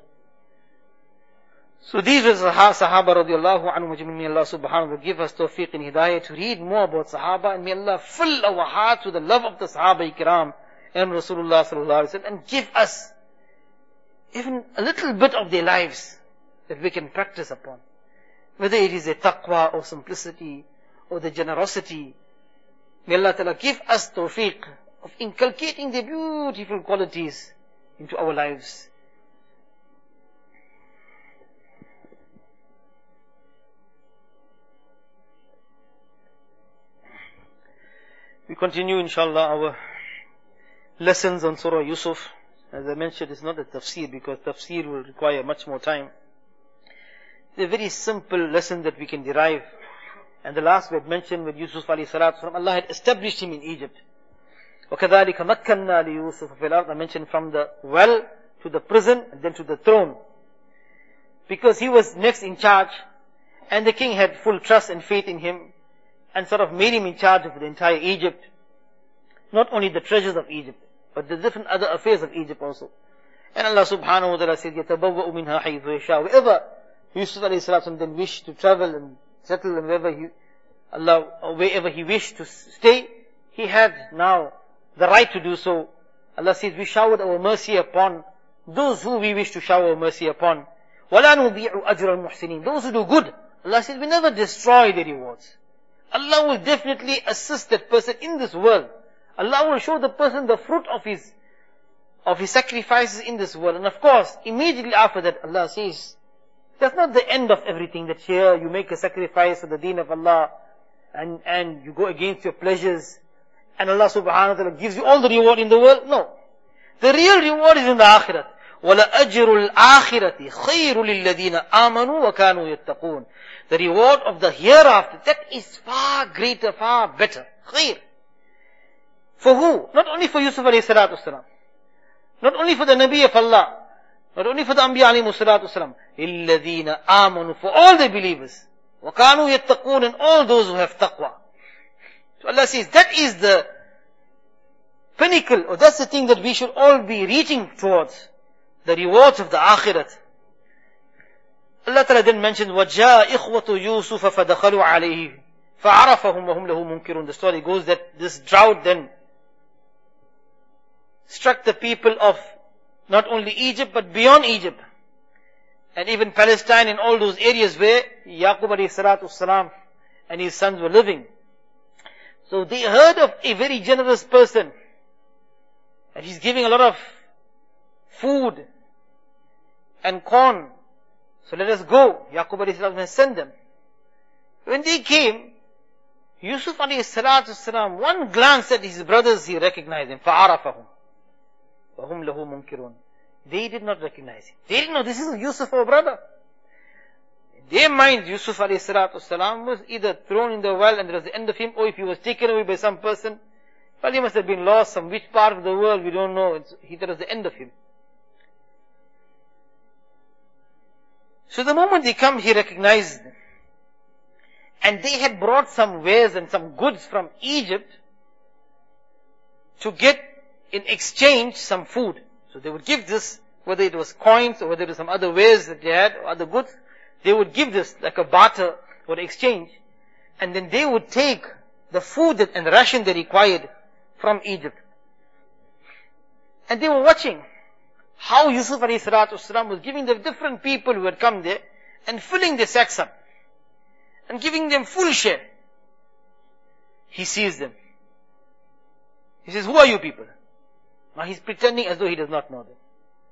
So these were Sahaba radiallahu anhu. May Allah subhanahu wa ta'ala give us tawfiq and hidayah to read more about Sahaba, and may Allah fill our hearts with the love of the Sahaba Ikram and Rasulullah sallallahu alaihi wasallam, and give us even a little bit of their lives that we can practice upon. Whether it is a taqwa or simplicity or the generosity, may Allah ta'ala give us tawfiq of inculcating the beautiful qualities into our lives. We continue inshallah our lessons on Surah Yusuf. As I mentioned, it's not a tafsir because tafsir will require much more time. It's a very simple lesson that we can derive. And the last we had mentioned with Yusuf alayhi salatu wasalam, Allah had established him in Egypt. وَكَذَلِكَ مَكَّنَّا لِيُوسُفَ فِي الْأَرْضِ. I mentioned from the well to the prison and then to the throne. Because he was next in charge and the king had full trust and faith in him and sort of made him in charge of the entire Egypt. Not only the treasures of Egypt, but the different other affairs of Egypt also. And Allah subhanahu wa ta'ala said, يَتَبَوَّأُ مِنْهَا حَيْثُ يَشَاءُ. Wherever Yusuf alayhi salatu then wished to travel and settle, and wherever he, Allah, or wherever he wished to stay, he had now the right to do so. Allah says, we showered our mercy upon those who we wish to shower our mercy upon. وَلَا نُضِيعُ أَجْرَ الْمُحْسِنِينَ. Those who do good, Allah says, we never destroy the rewards. Allah will definitely assist that person in this world. Allah will show the person the fruit of his, of his sacrifices in this world. And of course, immediately after that, Allah says, that's not the end of everything, that here you make a sacrifice for the deen of Allah, and, and you go against your pleasures, and Allah subhanahu wa ta'ala gives you all the reward in the world. No. The real reward is in the akhirat. وَلَأَجْرُ الْآخِرَةِ خَيْرُ لِلَّذِينَ آمَنُوا وَكَانُوا يَتَّقُونَ. The reward of the hereafter, that is far greater, far better. Khair. For who? Not only for Yusuf alayhi salatu wasalam. Not only for the Nabi of Allah. Not only for the Anbiya alayhi salatu wasalam. لِلَّذِينَ آمَنُوا. For all the believers. وَكَانُوا يَتَّقُونَ. And all those who have taqwa. So Allah says, that is the pinnacle, or that's the thing that we should all be reaching towards. The rewards of the akhirat. Allah Ta'ala then mentions, وَجَاءَ إِخْوَةُ يُوسُفَ فَدَخَلُوا عَلَيْهِ فَعَرَفَهُمْ وَهُمْ لَهُ مُنْكِرُونَ. The story goes that this drought then struck the people of not only Egypt but beyond Egypt. And even Palestine and all those areas where Yaqub alayhi salatu wasalam and his sons were living. So they heard of a very generous person. And he's giving a lot of food and corn. So let us go. Yaqub alayhi salatu wasalam sent them. When they came, Yusuf alayhi salatu wasalam, one glance at his brothers, he recognized him. فَعَرَفَهُمْ وَهُمْ لَهُ مُنْكِرُونَ. They did not recognize him. They didn't know this is Yusuf, our brother. In their minds, Yusuf alayhi salatu wasalam was either thrown in the well and there was the end of him, or if he was taken away by some person, well, he must have been lost, some which part of the world, we don't know. It's, he, that was the end of him. So the moment they come, he recognized them. And they had brought some wares and some goods from Egypt to get in exchange some food. So they would give this, whether it was coins or whether it was some other wares that they had or other goods, they would give this like a barter or exchange. And then they would take the food that, and the ration they required from Egypt. And they were watching how Yusuf alayhi salatu wasalam was giving the different people who had come there and filling their sacks up and giving them full share. He sees them. He says, who are you people? Now he's pretending as though he does not know them.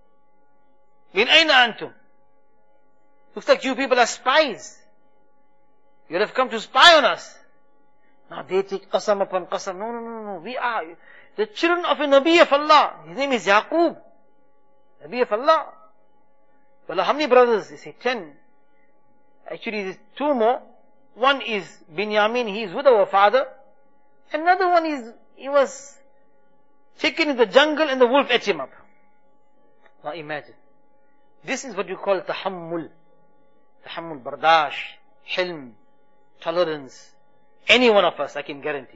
Min aina antum? Looks like you people are spies. You have come to spy on us. Now they take qasam upon qasam. No, no, no, no. We are the children of a Nabi of Allah. His name is Yaqub. Nabi of Allah. Well, how many brothers? They say ten. Actually, there's two more. One is Binyamin, he is with our father. Another one is, he was taken in the jungle and the wolf ate him up. Now imagine. This is what you call tahammul. Tahammul, bardash, hilm, tolerance. Any one of us, I can guarantee.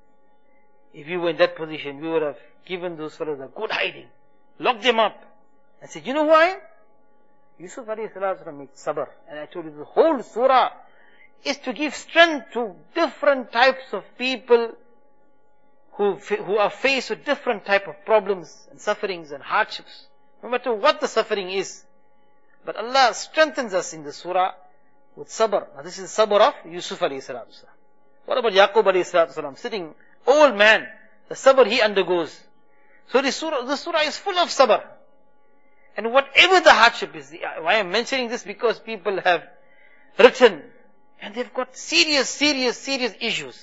If you were in that position, we would have given those fellows a good hiding. Locked them up. And said, you know who I am? Yusuf alayhi salatu makes sabr. And I told you the whole surah is to give strength to different types of people who, who are faced with different type of problems and sufferings and hardships. No matter what the suffering is. But Allah strengthens us in the surah with sabr. Now this is the sabr of Yusuf alayhi salatu. What about Yaqub alayhi salatu, sitting, old man, the sabr he undergoes. So this surah, this surah is full of sabr. And whatever the hardship is, why I am mentioning this because people have written and they've got serious, serious, serious issues.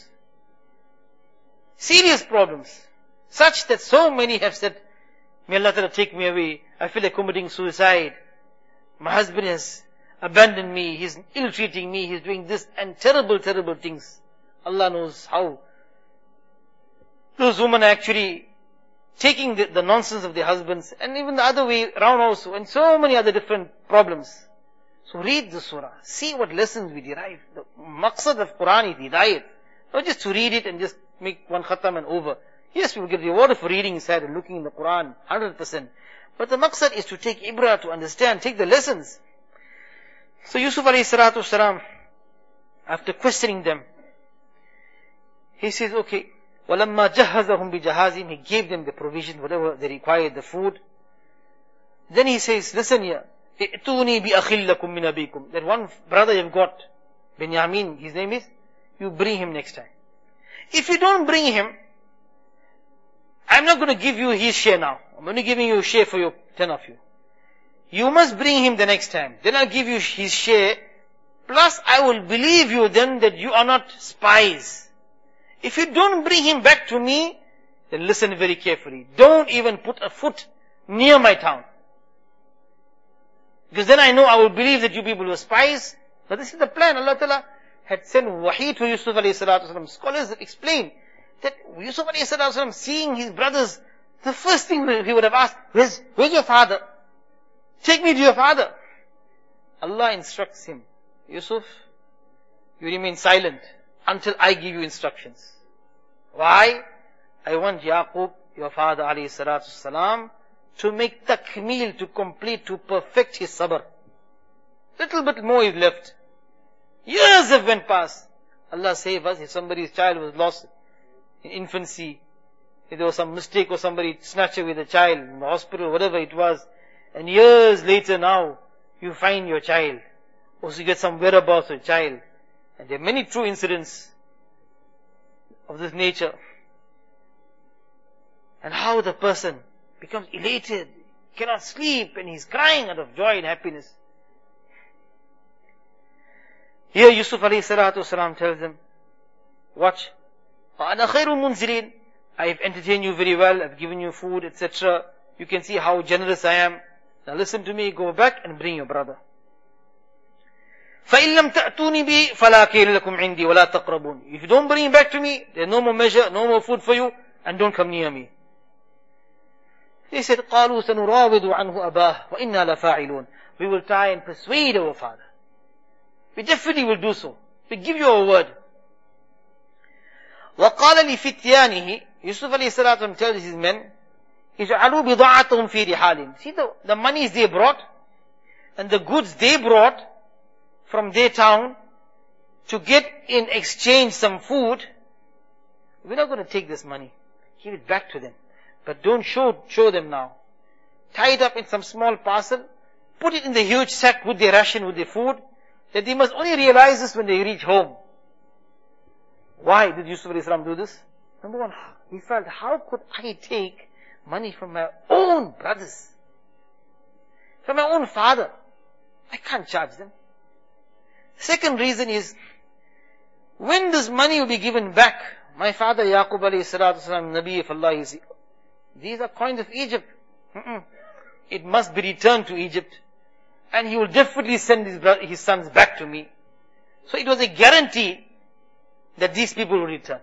Serious problems. Such that so many have said, may Allah Ta'ala take me away. I feel like committing suicide. My husband has abandoned me. He's ill-treating me. He's doing this and terrible, terrible things. Allah knows how. Those women are actually taking the, the nonsense of their husbands and even the other way around also and so many other different problems. So read the surah. See what lessons we derive. The maqsad of Quran is hidayat. Not just to read it and just make one khatam and over. Yes, we will get rewarded for reading inside and looking in the Quran, one hundred percent. But the maqsad is to take ibrah, to understand, take the lessons. So Yusuf alayhi salatu wasalam, after questioning them, he says, okay, وَلَمَّا جَهَّزَهُمْ بِجَهَازِهِمْ, he gave them the provision, whatever they required, the food. Then he says, listen here, ائتوني بأخل لكم من أبيكم. That one brother you've got, Binyamin, his name is, you bring him next time. If you don't bring him, I'm not going to give you his share now. I'm only giving you a share for your ten of you. You must bring him the next time. Then I'll give you his share. Plus I will believe you then that you are not spies. If you don't bring him back to me, then listen very carefully. Don't even put a foot near my town. Because then I know I will believe that you people were spies. But this is the plan. Allah Ta'ala had sent wahi to Yusuf alayhi salatu wasalam. Scholars have explained that Yusuf alayhi salatu wasalam, seeing his brothers, the first thing he would have asked, where's, where's your father? Take me to your father. Allah instructs him, Yusuf, you remain silent until I give you instructions. Why? I want Yaqub, your father alayhi salatu wasalam, to make takmeel, to complete, to perfect his sabr. Little bit more is left. Years have went past. Allah save us, if somebody's child was lost in infancy, if there was some mistake or somebody snatched away the child in the hospital, whatever it was, and years later now, you find your child. Or you get some whereabouts of a child. And there are many true incidents of this nature. And how the person becomes elated, cannot sleep, and he's crying out of joy and happiness. Here Yusuf alayhi salatu wasalam tells them, watch, وَأَنَا خَيْرُ الْمُنْزِلِينَ, I have entertained you very well, I've given you food, et cetera. You can see how generous I am. Now listen to me, go back and bring your brother. فَإِن لَمْ تَأْتُونِ بِهِ فَلَا كَيْلَ لَكُمْ عِنْدِي وَلَا تَقْرَبُونَ. If you don't bring him back to me, there's no more measure, no more food for you, and don't come near me. They said, قَالُوا سَنُرَاوِدُ عَنْهُ أَبَاهُ وَإِنَّا لَفَاعِلُونَ. We will try and persuade our father. We definitely will do so. We give you a word. وَقَالَ لِفِتْيَانِهِ, Yusuf alayhi salatu tells his men, اجعلوا بضاعتهم في رحالهم. See the, the monies they brought and the goods they brought from their town to get in exchange some food. We're not going to take this money. Give it back to them. But don't show, show them now. Tie it up in some small parcel. Put it in the huge sack with their ration, with their food. That they must only realize this when they reach home. Why did Yusuf alayhi salam do this? Number one, he felt, how could I take money from my own brothers, from my own father. I can't charge them. Second reason is, when this money will be given back? My father Yaqub alayhi salatu wasalam, Nabi of Allah, is, these are coins of Egypt. Mm-mm. It must be returned to Egypt. And he will definitely send his, bro- his sons back to me. So it was a guarantee that these people will return.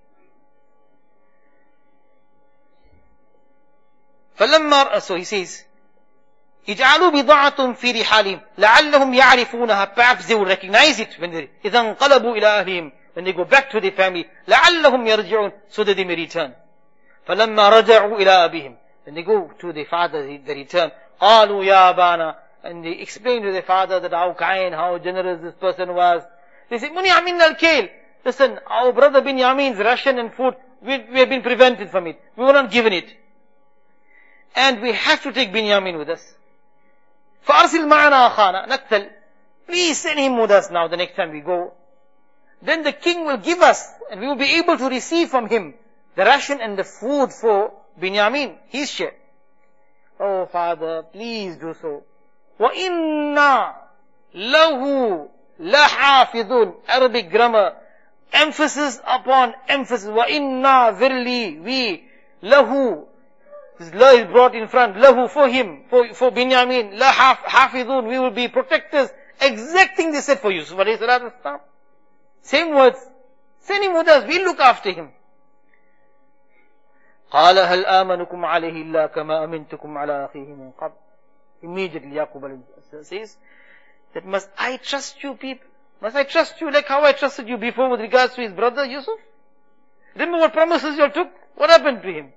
فَلَمَّا So he says, اجعلوا بضاعتهم في رحالهم لعلهم يعرفونها. Perhaps they will recognize it when they إذا انقلبوا إلى أهلهم, when they go back to their family. لعلهم يرجعون, so that they may return. فلما رجعوا إلى أبيهم, when they go to their father, they return. قالوا يا أبانا, and they explain to their father that how kind, how generous this person was. They say, Muni Amin al-Kail. Listen, our brother Binyamin's ration and food, we, we have been prevented from it. We were not given it. And we have to take Binyamin with us. فَأَرْسِلْ مَعَنَا أَخَانَا نَقْتَلْ. Please send him with us now the next time we go. Then the king will give us, and we will be able to receive from him the ration and the food for Binyamin, his share. Oh father, please do so. وَإِنَّا لَهُ لَحَافِظُونَ. Arabic grammar, emphasis upon emphasis. وَإِنَّا verily we, lahu, this la is brought in front, lahu for him, for, for Binyamin, la hafidun, we will be protectors. Exact thing they said for Yusuf alayhi salatu wasalam. Same words. Send him with us, we'll look after him. قال هل آمنكم عليه إلا كما أمنتكم على أخيه من قبل. Immediately Yaqub says that, must I trust you people? Must I trust you like how I trusted you before with regards to his brother Yusuf? Remember what promises you all took? What happened to him?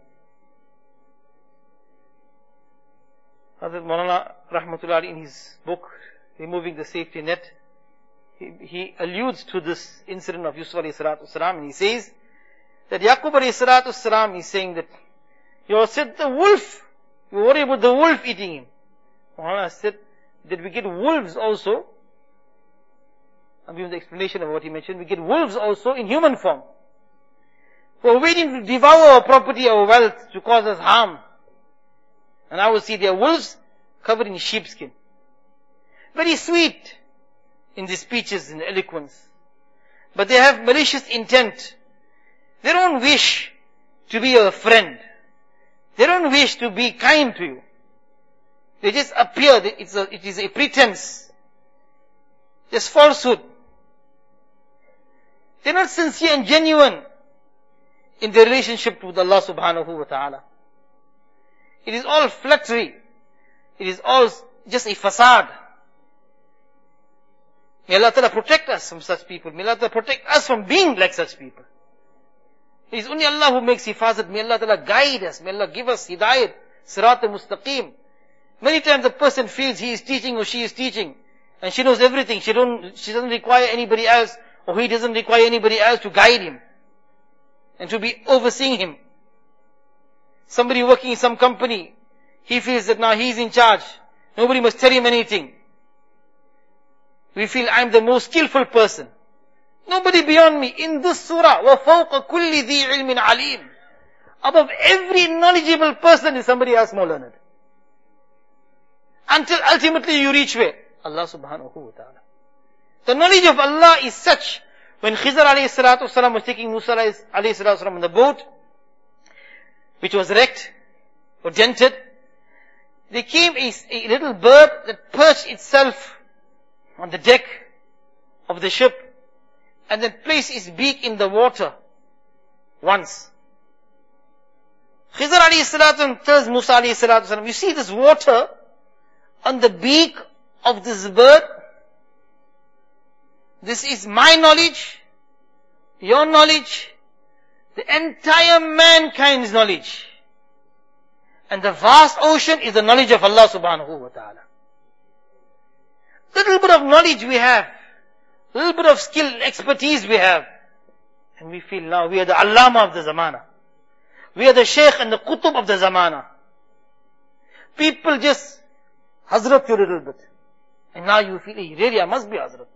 Hazrat Maulana Rahmatullah in his book, Removing the Safety Net, he, he alludes to this incident of Yusuf alayhi salatu wasalam, and he says that Yaqub alayhi salatu wasalam is saying that, you said the wolf, you worry about the wolf eating him. Maulana said that we get wolves also, I'll give you the explanation of what he mentioned, we get wolves also in human form, who are waiting to devour our property, our wealth, to cause us harm. And I will see their wolves covered in sheepskin. Very sweet in their speeches and eloquence. But they have malicious intent. They don't wish to be your friend. They don't wish to be kind to you. They just appear, it's a, it is a pretense. Just falsehood. They're not sincere and genuine in their relationship with Allah subhanahu wa ta'ala. It is all flattery. It is all just a facade. May Allah Ta'ala protect us from such people. May Allah Ta'ala protect us from being like such people. It is only Allah who makes hifazat. May Allah Ta'ala guide us. May Allah give us hidayat, sirat al-mustaqim. Many times a person feels he is teaching or she is teaching, and she knows everything. She don't, she doesn't require anybody else, or he doesn't require anybody else to guide him and to be overseeing him. Somebody working in some company, he feels that now he's in charge. Nobody must tell him anything. We feel I'm the most skillful person. Nobody beyond me. In this surah, وَفَوْقَ كُلِّ ذِي عِلْمٍ عَلِيمٍ. Above every knowledgeable person is somebody else more learned. Until ultimately you reach where? Allah subhanahu wa ta'ala. The knowledge of Allah is such, when Khizr alayhi salatu wasalam was taking Musa alayhi salatu wasalam on the boat, which was wrecked or dented, there came a, a little bird that perched itself on the deck of the ship and then placed its beak in the water once. Khizr alayhi salatu tells Musa alayhi salatu, you see this water on the beak of this bird? This is my knowledge, your knowledge, the entire mankind's knowledge. And the vast ocean is the knowledge of Allah subhanahu wa ta'ala. Little bit of knowledge we have, little bit of skill, expertise we have, and we feel now we are the allama of the zamana. We are the sheikh and the qutub of the zamana. People just hazrat you a little bit. And now you feel, hey, really I must be hazrat.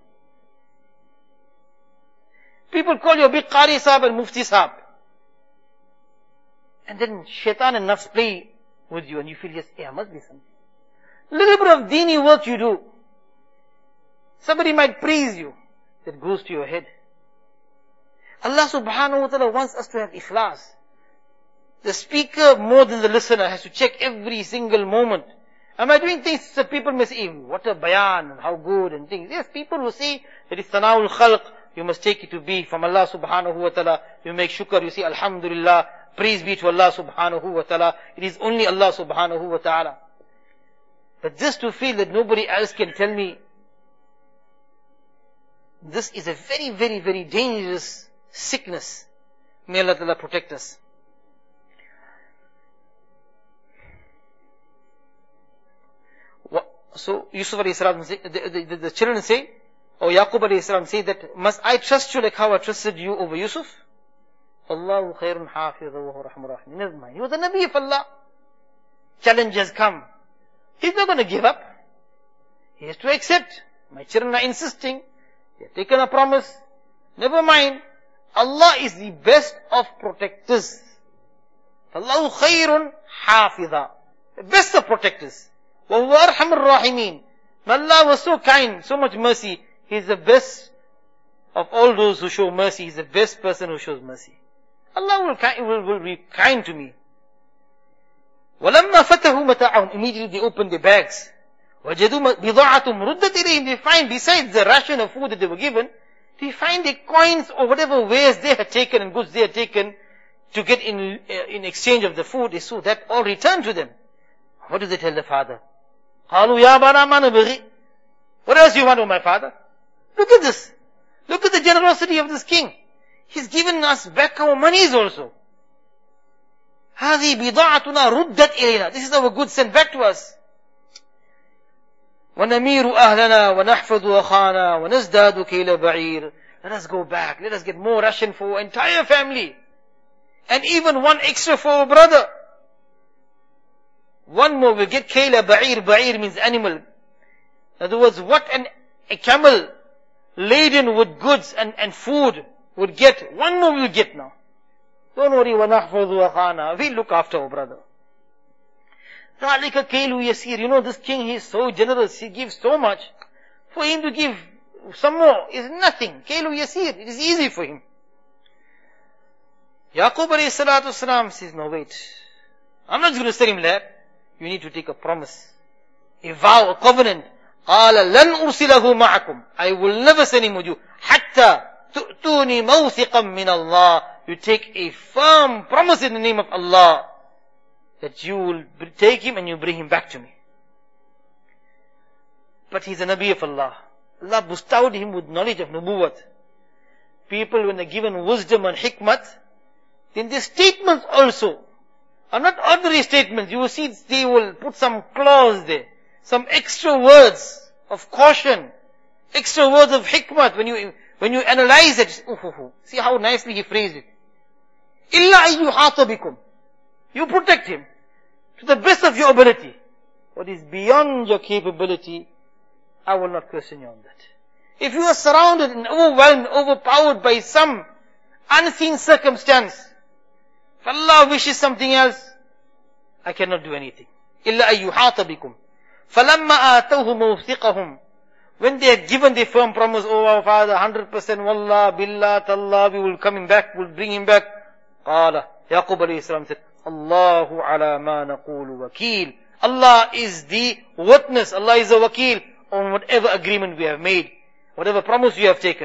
People call you a big qari sahab and mufti sahab. And then shaitan and nafs play with you and you feel, yes, yeah, must be something. Little bit of deeni work you do. Somebody might praise you. That goes to your head. Allah subhanahu wa ta'ala wants us to have ikhlas. The speaker more than the listener has to check every single moment. Am I doing things that people may say, what a bayan, how good and things. Yes, people will say that it's sana'ul khalq. You must take it to be from Allah subhanahu wa ta'ala. You make shukr, you say alhamdulillah, praise be to Allah subhanahu wa ta'ala. It is only Allah subhanahu wa ta'ala. But just to feel that nobody else can tell me, this is a very, very, very dangerous sickness. May Allah Ta'ala protect us. So Yusuf alayhi salam, the, the, the, the children say, or Yaqub alayhi salam say that, must I trust you like how I trusted you over Yusuf? Allahu khairun hafidha wa huwa rahmur rahim. Never mind. He was a Nabi of Allah. Challenge has come. He's not going to give up. He has to accept. My children are insisting. They have taken a promise. Never mind. Allah is the best of protectors. Allahu khairun hafidha. The best of protectors. Wa huwa arhamur rahimin. Allah was so kind, so much mercy. He is the best of all those who show mercy. He is the best person who shows mercy. Allah will, will, will be kind to me. وَلَمَّا فَتَحُوا مَتَاعَهُمْ. Immediately they opened their bags. وَجَدُوا بِضَاعَةُمْ رُدَّتْ إِلَيْهِمْ. They find, besides the ration of food that they were given, they find the coins or whatever wares they had taken and goods they had taken to get in, uh, in exchange of the food. They saw that all returned to them. What do they tell the father? قَالُوا يَا أَبَانَا مَا نَبْغِي. What else do you want of my father? Look at this. Look at the generosity of this king. He's given us back our monies also. هذه بضاعتنا ردت إلينا. This is our goods sent back to us. وَنَمِيرُ أَهْلَنَا وَنَحْفَظُ أَخَانَا وَنَزْدَادُ كَيْلَ بَعِيرٍ. Let us go back. Let us get more ration for our entire family. And even one extra for our brother. One more, we'll get Kayla Ba'ir. Ba'ir means animal. In other words, what an, a camel laden with goods and, and food would get. One more we'll get now. Don't worry, وَنَحْفَظُ أَخَانَا. We'll look after our brother. ذَلِكَ كَيْلُ يَسِيرٌ. You know, this king, he is so generous. He gives so much. For him to give some more is nothing. Kaylu yasir. It is easy for him. Yaqub alayhi salatu wasalam says, no wait. I'm not just going to send him that. You need to take a promise. A vow, a covenant. قَالَ لَنْ أُرْسِلَهُ مَعَكُمْ. I will never send him with you. حَتَّى تُؤْتُونِ مَوْثِقًا مِّنَ اللَّهِ. You take a firm promise in the name of Allah that you will take him and you bring him back to me. But he's a Nabi of Allah. Allah bestowed him with knowledge of nubuwwat. People, when they're given wisdom and hikmat, then their statements also are not ordinary statements. You will see they will put some clause there, some extra words of caution, extra words of hikmat. When you when you analyze it, see how nicely he phrased it. Illa ayyuhata bikum. You protect him to the best of your ability. What is beyond your capability, I will not question you on that. If you are surrounded and overwhelmed, overpowered by some unseen circumstance, if Allah wishes something else, I cannot do anything. إِلَّا أَيُّحَاطَ بِكُمْ فَلَمَّا آتَوْهُ مَوْثِقَهُمْ. When they had given their firm promise, oh our father, one hundred percent wallah, billah, tallah, we will come him back, we'll bring him back. قَالَ Yaqub alayhi salam said, Allahu ala ma naqulu wakil. Allah is the witness, Allah is the wakil on whatever agreement we have made, whatever promise we have taken.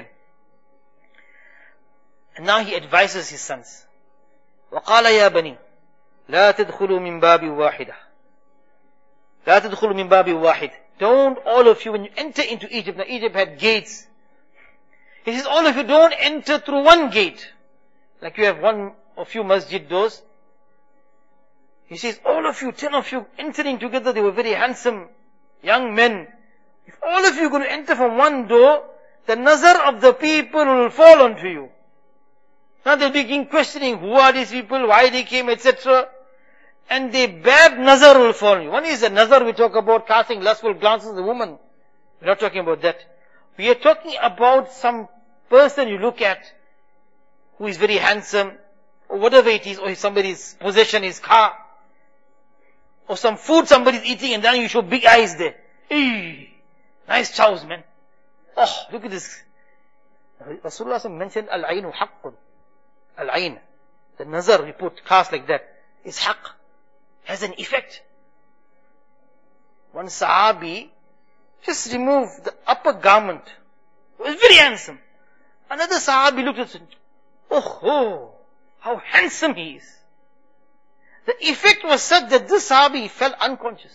And now he advises his sons. وَقَالَ يَا بَنِي لَا تَدْخُلُوا مِنْ بَابٍ وَاحِدٍ لَا تَدْخُلُوا مِنْ بَابٍ وَاحِدٍ. Don't all of you, when you enter into Egypt, now Egypt had gates. He says, all of you don't enter through one gate. Like you have one or few masjid doors. He says, all of you, ten of you entering together, they were very handsome young men. If all of you are going to enter from one door, the nazar of the people will fall onto you. Now they'll begin questioning, who are these people, why they came, et cetera. And the bad nazar will fall on you. One is the nazar we talk about, casting lustful glances at a woman. We're not talking about that. We are talking about some person you look at, who is very handsome, or whatever it is, or somebody's possession, his car, or some food somebody's eating, and then you show big eyes there. Eee, nice chows, man. Oh, look at this. Rasulullah mentioned al-aynu haqqun. Al-ayn, the nazar we put, cast like that, is haqq, has an effect. One sahabi just removed the upper garment. He was very handsome. Another sahabi looked at him. Oh, oh, how handsome he is. The effect was such that this sahabi fell unconscious.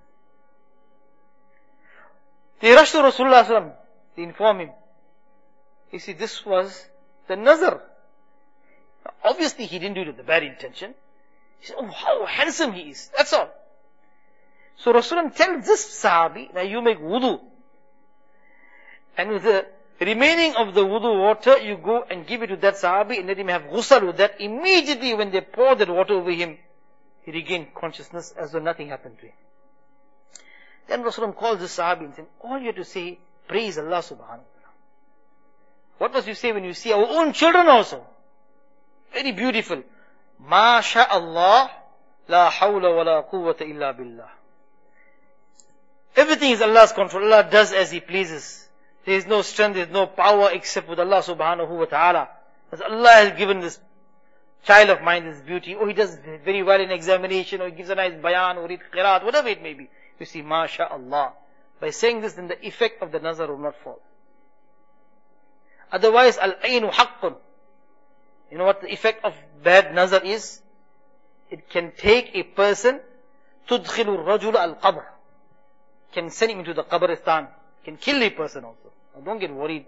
They rushed to Rasulullah. They informed him. You see, this was the nazar. Obviously, he didn't do it with a bad intention. He said, oh, how handsome he is. That's all. So Rasulullah tells this sahabi, now you make wudu. And with the remaining of the wudu water, you go and give it to that sahabi and let him have ghusl with that. Immediately when they pour that water over him, he regained consciousness as though nothing happened to him. Then Rasulullah called this sahabi and said, all you have to say, praise Allah subhanahu wa ta'ala. What must you say when you see our own children also? Very beautiful. Ma sha Allah, la hawla wa la quwwata illa billah. Everything is Allah's control. Allah does as He pleases. There is no strength, there is no power except with Allah subhanahu wa ta'ala. As Allah has given this child of mine this beauty, or he does very well in examination, or he gives a nice bayan, or read qiraat, whatever it may be. You see, MashaAllah. By saying this, then the effect of the nazar will not fall. Otherwise, al-aynu haqqun. You know what the effect of bad nazar is? It can take a person, tudkhilu rajul al-qabr. Can send him into the qabristan. Can kill a person also. Now don't get worried.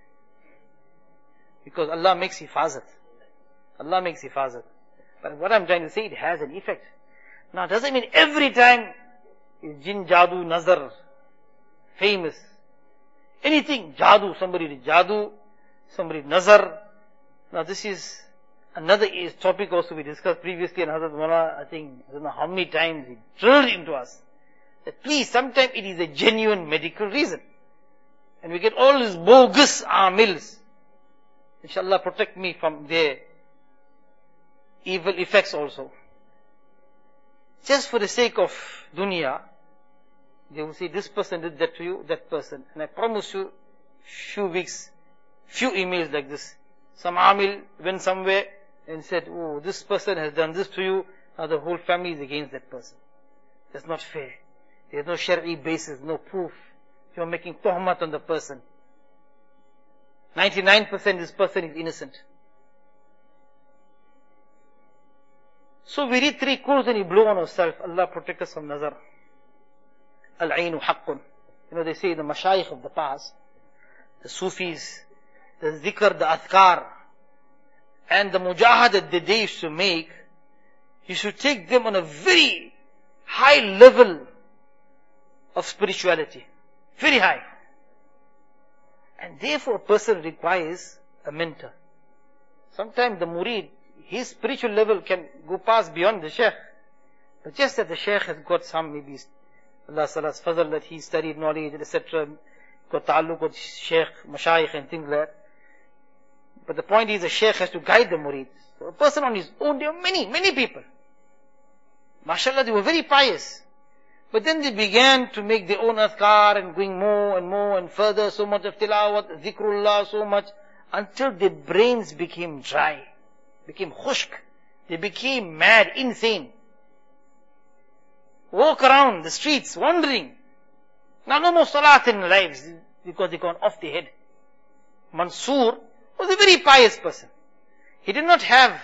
Because Allah makes hifazat. Allah makes hifazat. But what I'm trying to say, it has an effect. Now doesn't mean every time is jinn, jadoo, nazar famous. Anything, jadoo, somebody did jadoo, somebody nazar. Now this is another is topic also we discussed previously, and Hazrat Mullah, I think, I don't know how many times he drilled into us. That please, sometimes it is a genuine medical reason. And we get all these bogus amils. Inshallah, protect me from their evil effects also. Just for the sake of dunya, they will say, this person did that to you, that person. And I promise you, few weeks, few emails like this. Some amil went somewhere and said, oh, this person has done this to you, now the whole family is against that person. That's not fair. There's no shari'i basis, no proof. You're making tuhmat on the person. ninety-nine percent this person is innocent. So we read three qurs and we blow on ourselves. Allah protect us from nazar. Al-aynu haqqun. You know, they say the mashayikh of the past, the Sufis, the zikr, the adhkar, and the mujahad that they used to make, you should take them on a very high level of spirituality. Very high. And therefore a person requires a mentor. Sometimes the murid, his spiritual level can go past beyond the sheikh. But just that the sheikh has got some, maybe Allah Salah's fazl, that he studied knowledge, et cetera, got ta'alluq with sheikh, mashayikh and things like that. But the point is the sheikh has to guide the murid. So a person on his own, there are many, many people. MashaAllah, they were very pious. But then they began to make their own azkar and going more and more and further, so much of tilawat, zikrullah, so much, until their brains became dry, became khushk. They became mad, insane. Walk around the streets, wandering. Now no more salat in their lives, because they gone off their head. Mansur was a very pious person. He did not have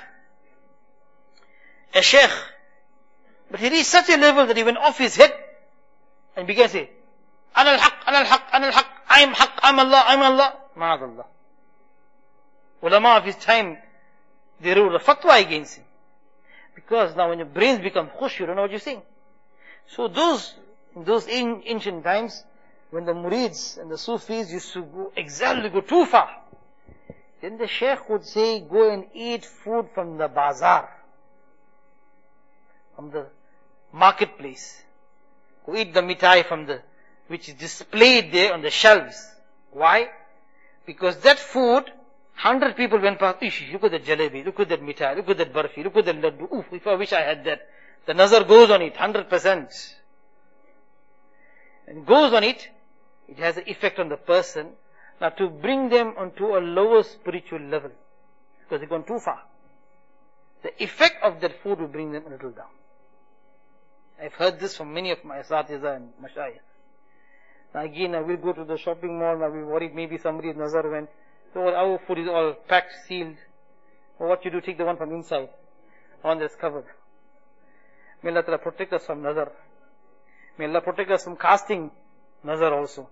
a sheikh, but he reached such a level that he went off his head and began to say, Ana al-haq, ana al-haq, ana al-haq, I am haq, I am Allah, I am Allah. Ma'adallah. Ulama of his time, they wrote a fatwa against him. Because now when your brains become khush, you don't know what you're saying. So those, in those ancient times, when the murids and the Sufis used to go, exactly go too far, then the sheikh would say, go and eat food from the bazaar, from the marketplace. Go eat the mitai from the, which is displayed there on the shelves. Why? Because that food Hundred people went past, Ish, look at that jalebi, look at that mitai, look at that barfi, look at that laddu. Oof, if I wish I had that. The nazar goes on it, hundred percent. And goes on it, it has an effect on the person. Now to bring them onto a lower spiritual level, because they've gone too far. The effect of that food will bring them a little down. I've heard this from many of my asatiza and mashayikh. Now again, I will go to the shopping mall, I will worry maybe somebody's nazar went. So our food is all packed, sealed. Or what you do, take the one from inside, one that's covered. May Allah Ta'ala protect us from nazar. May Allah protect us from casting nazar also.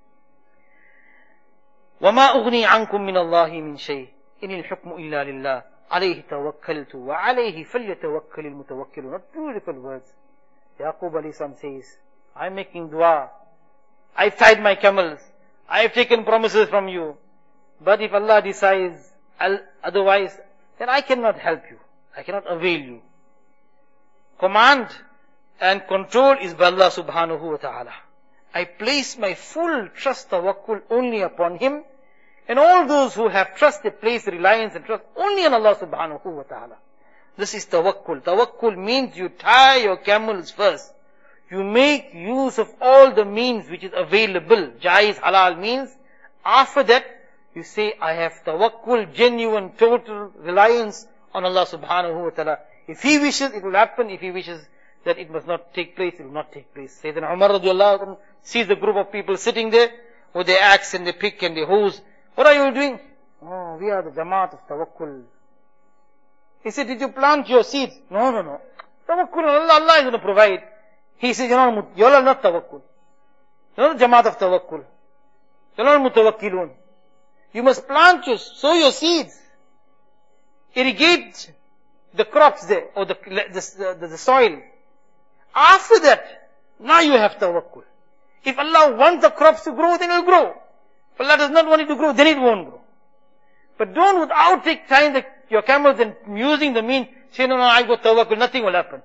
وَمَا أُغْنِي عَنْكُم مِّنَ اللَّهِ مِنْ شَيْءٍ إِنِ الْحُكْمُ إِلَّا لِلَّهِ عَلَيْهِ تَوَكَّلْتُ وَعَلَيْهِ فَلْيَتَوَكَّلِ الْمُتَوَكِّلُونَ. Not beautiful words. Yaqub alayhi salam says, I'm making dua. I've tied my camels. I've taken promises from you. But if Allah decides otherwise, then I cannot help you. I cannot avail you. Command and control is by Allah subhanahu wa ta'ala. I place my full trust, tawakkul only upon Him. And all those who have trust, they place reliance and trust only on Allah subhanahu wa ta'ala. This is tawakkul. Tawakkul means you tie your camels first. You make use of all the means which is available. Jaiz, halal means. After that, you say, I have tawakkul, genuine, total reliance on Allah subhanahu wa ta'ala. If He wishes, it will happen. If He wishes that it must not take place, it will not take place. Sayyidina Umar radiallahu anhu sees the group of people sitting there with their axe and their pick and their hose. What are you doing? Oh, we are the Jamaat of tawakkul. He said, did you plant your seeds? No, no, no. Tawakkul, Allah, Allah is going to provide. He said, you're not, you're not tawakkul. You're not the Jamaat of tawakkul. You're not mutawakkilun. You must plant your, sow your seeds. Irrigate the crops there, or the, the, the, the soil. After that, now you have tawakkul. If Allah wants the crops to grow, then it will grow. If Allah does not want it to grow, then it won't grow. But don't without take time the, your camels and using the means, say, no, no, I've got tawakkul, nothing will happen.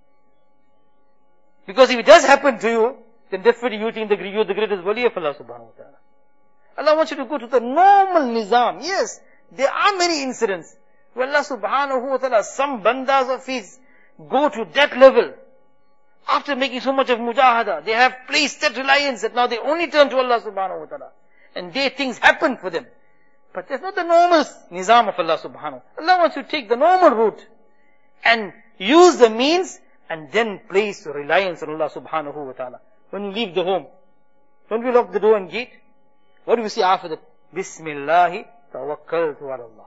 Because if it does happen to you, then definitely you think the, you're the greatest wali of Allah subhanahu wa ta'ala. Allah wants you to go to the normal nizam. Yes, there are many incidents where Allah subhanahu wa ta'ala, some bandas of His go to that level. After making so much of mujahada, they have placed that reliance that now they only turn to Allah subhanahu wa ta'ala. And there things happen for them. But that's not the normal nizam of Allah subhanahu wa ta'ala. Allah wants you to take the normal route and use the means and then place reliance on Allah subhanahu wa ta'ala. When you leave the home, don't we lock the door and gate? What do we say after that? Bismillahi tawakkaltu ala Allah.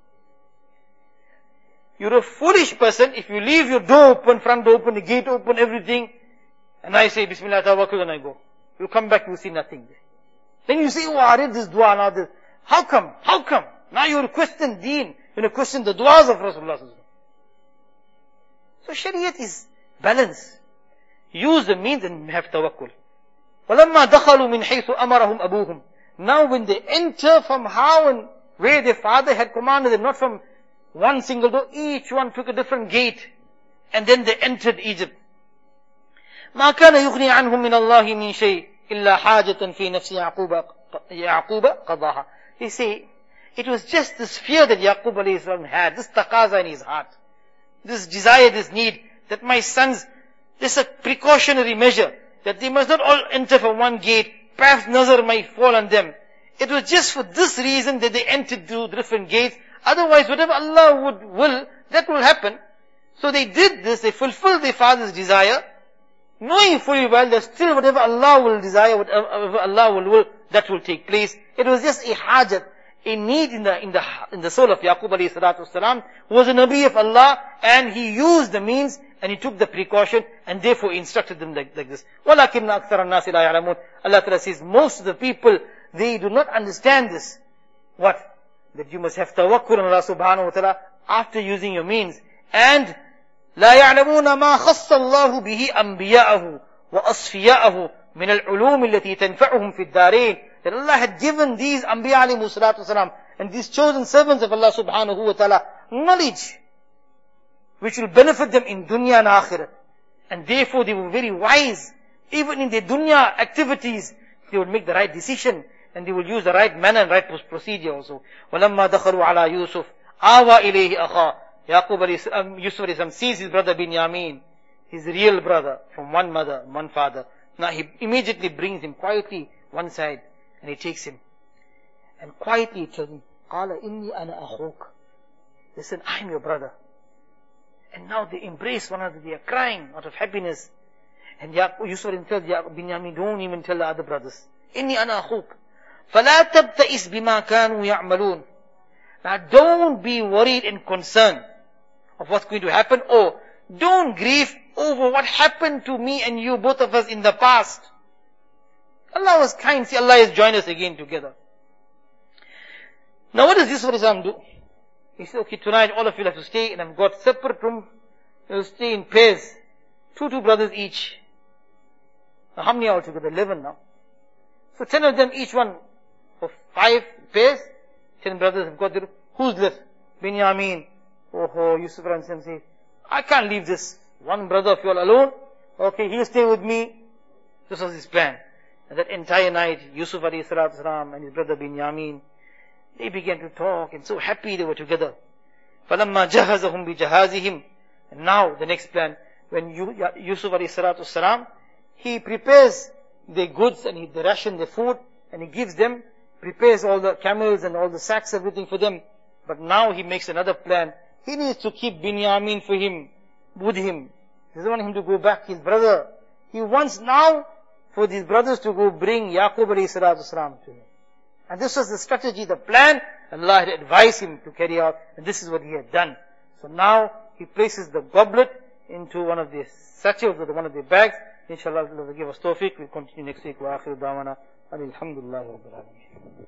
You're a foolish person if you leave your door open, front door open, the gate open, everything, and I say Bismillah tawakkaltu and I go. You come back, you see nothing there. Then you say, oh, I read this dua now. This. How come? How come? Now you question deen. You question the duas of Rasulullah. So Shariat is balance. Use the means and have tawakkul. وَلَمَّا دَخَلُوا مِنْ حَيْثُ أَمَرَهُمْ أَبُوهُمْ. Now when they enter from how and where their father had commanded them, not from one single door, each one took a different gate, and then they entered Egypt. مَا كَانَ يُغْنِي عَنْهُمْ مِنَ اللَّهِ مِنْ شَيْءٍ إِلَّا حَاجَةً فِي نَفْسِ يَعْقُوبَ يَعْقُوبَ قَضَاهَا. They say, it was just this fear that Yaqub alayhi salam had, this taqaza in his heart, this desire, this need, that my sons, this is a precautionary measure, that they must not all enter from one gate, perhaps nazar might fall on them. It was just for this reason that they entered through different gates. Otherwise, whatever Allah would will, that will happen. So they did this, they fulfilled their father's desire, knowing fully well that still whatever Allah will desire, whatever Allah will will, that will take place. It was just a hajat, a need in the, in the, in the soul of Yaqub alayhi salatu wasalam, who was a Nabi of Allah, and he used the means, and he took the precaution, and therefore instructed them like, like this. وَلَكِنَّ أَكْثَرَ النَّاسِ لَا يَعْلَمُونَ. Allah Ta'ala says, most of the people, they do not understand this. What? That you must have tawakkul on Allah subhanahu wa ta'ala after using your means. And لا يعلمون ما خص الله به أنبياءه وأصفياءه من العلوم التي تنفعهم في الدارين. That Allah had given these Anbiya alayhi salatu wasalam and these chosen servants of Allah subhanahu wa ta'ala knowledge which will benefit them in dunya and akhirat. And therefore they were very wise. Even in their dunya activities, they would make the right decision. and they will use the right manner and right procedure also. وَلَمَّا دَخَلُوا عَلَى يُوسُف آوَى إِلَيْهِ أَخَاهُ Yaqub alayhi salam, Yusuf alayhi salam sees his brother Binyamin, his real brother, from one mother, one father. Now he immediately brings him quietly one side, and he takes him. And quietly he tells him, قَالَ إِنِّي أَنَا أَخُوكَ Listen, I'm your brother. And now they embrace one another, they are crying out of happiness. And Yaqub, Yusuf tells Binyamin, don't even tell the other brothers. إِنِّي أَنَا أَخُوكَ فَلَا تَبْتَئِسْ بِمَا كَانُوا يَعْمَلُونَ Now don't be worried and concerned of what's going to happen, or don't grieve over what happened to me and you, both of us, in the past. Allah was kind. See, Allah has joined us again together. Now what does Yusuf do? He said, okay, tonight all of you have to stay, and I've got separate room. You'll stay in pairs. Two, two brothers each. Now how many are altogether? Eleven now. So ten of them, each one, for five pairs. Ten brothers have got their, who's left? Binyamin. Oh, oh, Yusuf says, I can't leave this one brother of you all alone. Okay, he'll stay with me. This was his plan. And that entire night, Yusuf alayhi salatu wasalam and his brother Binyamin, they began to talk, and so happy they were together. فَلَمَّا جَهَزَهُمْ بِجَهَازِهِمْ And now, the next plan, when Yusuf alayhi salatu wasalam, he prepares their goods and he, the ration, their food, and he gives them, prepares all the camels and all the sacks, everything for them. But now he makes another plan. He needs to keep Binyamin for him, with him. He doesn't want him to go back, his brother. He wants now for these brothers to go bring Yaqub alayhi salatu wasalam to him. And this was the strategy, the plan Allah had advised him to carry out, and this is what he had done. So now he places the goblet into one of the satchels or one of the bags. Inshallah, Allah will give us tawfiq. We'll continue next week. Wa akhiru da'wana alhamdulillahi rabbil alamin.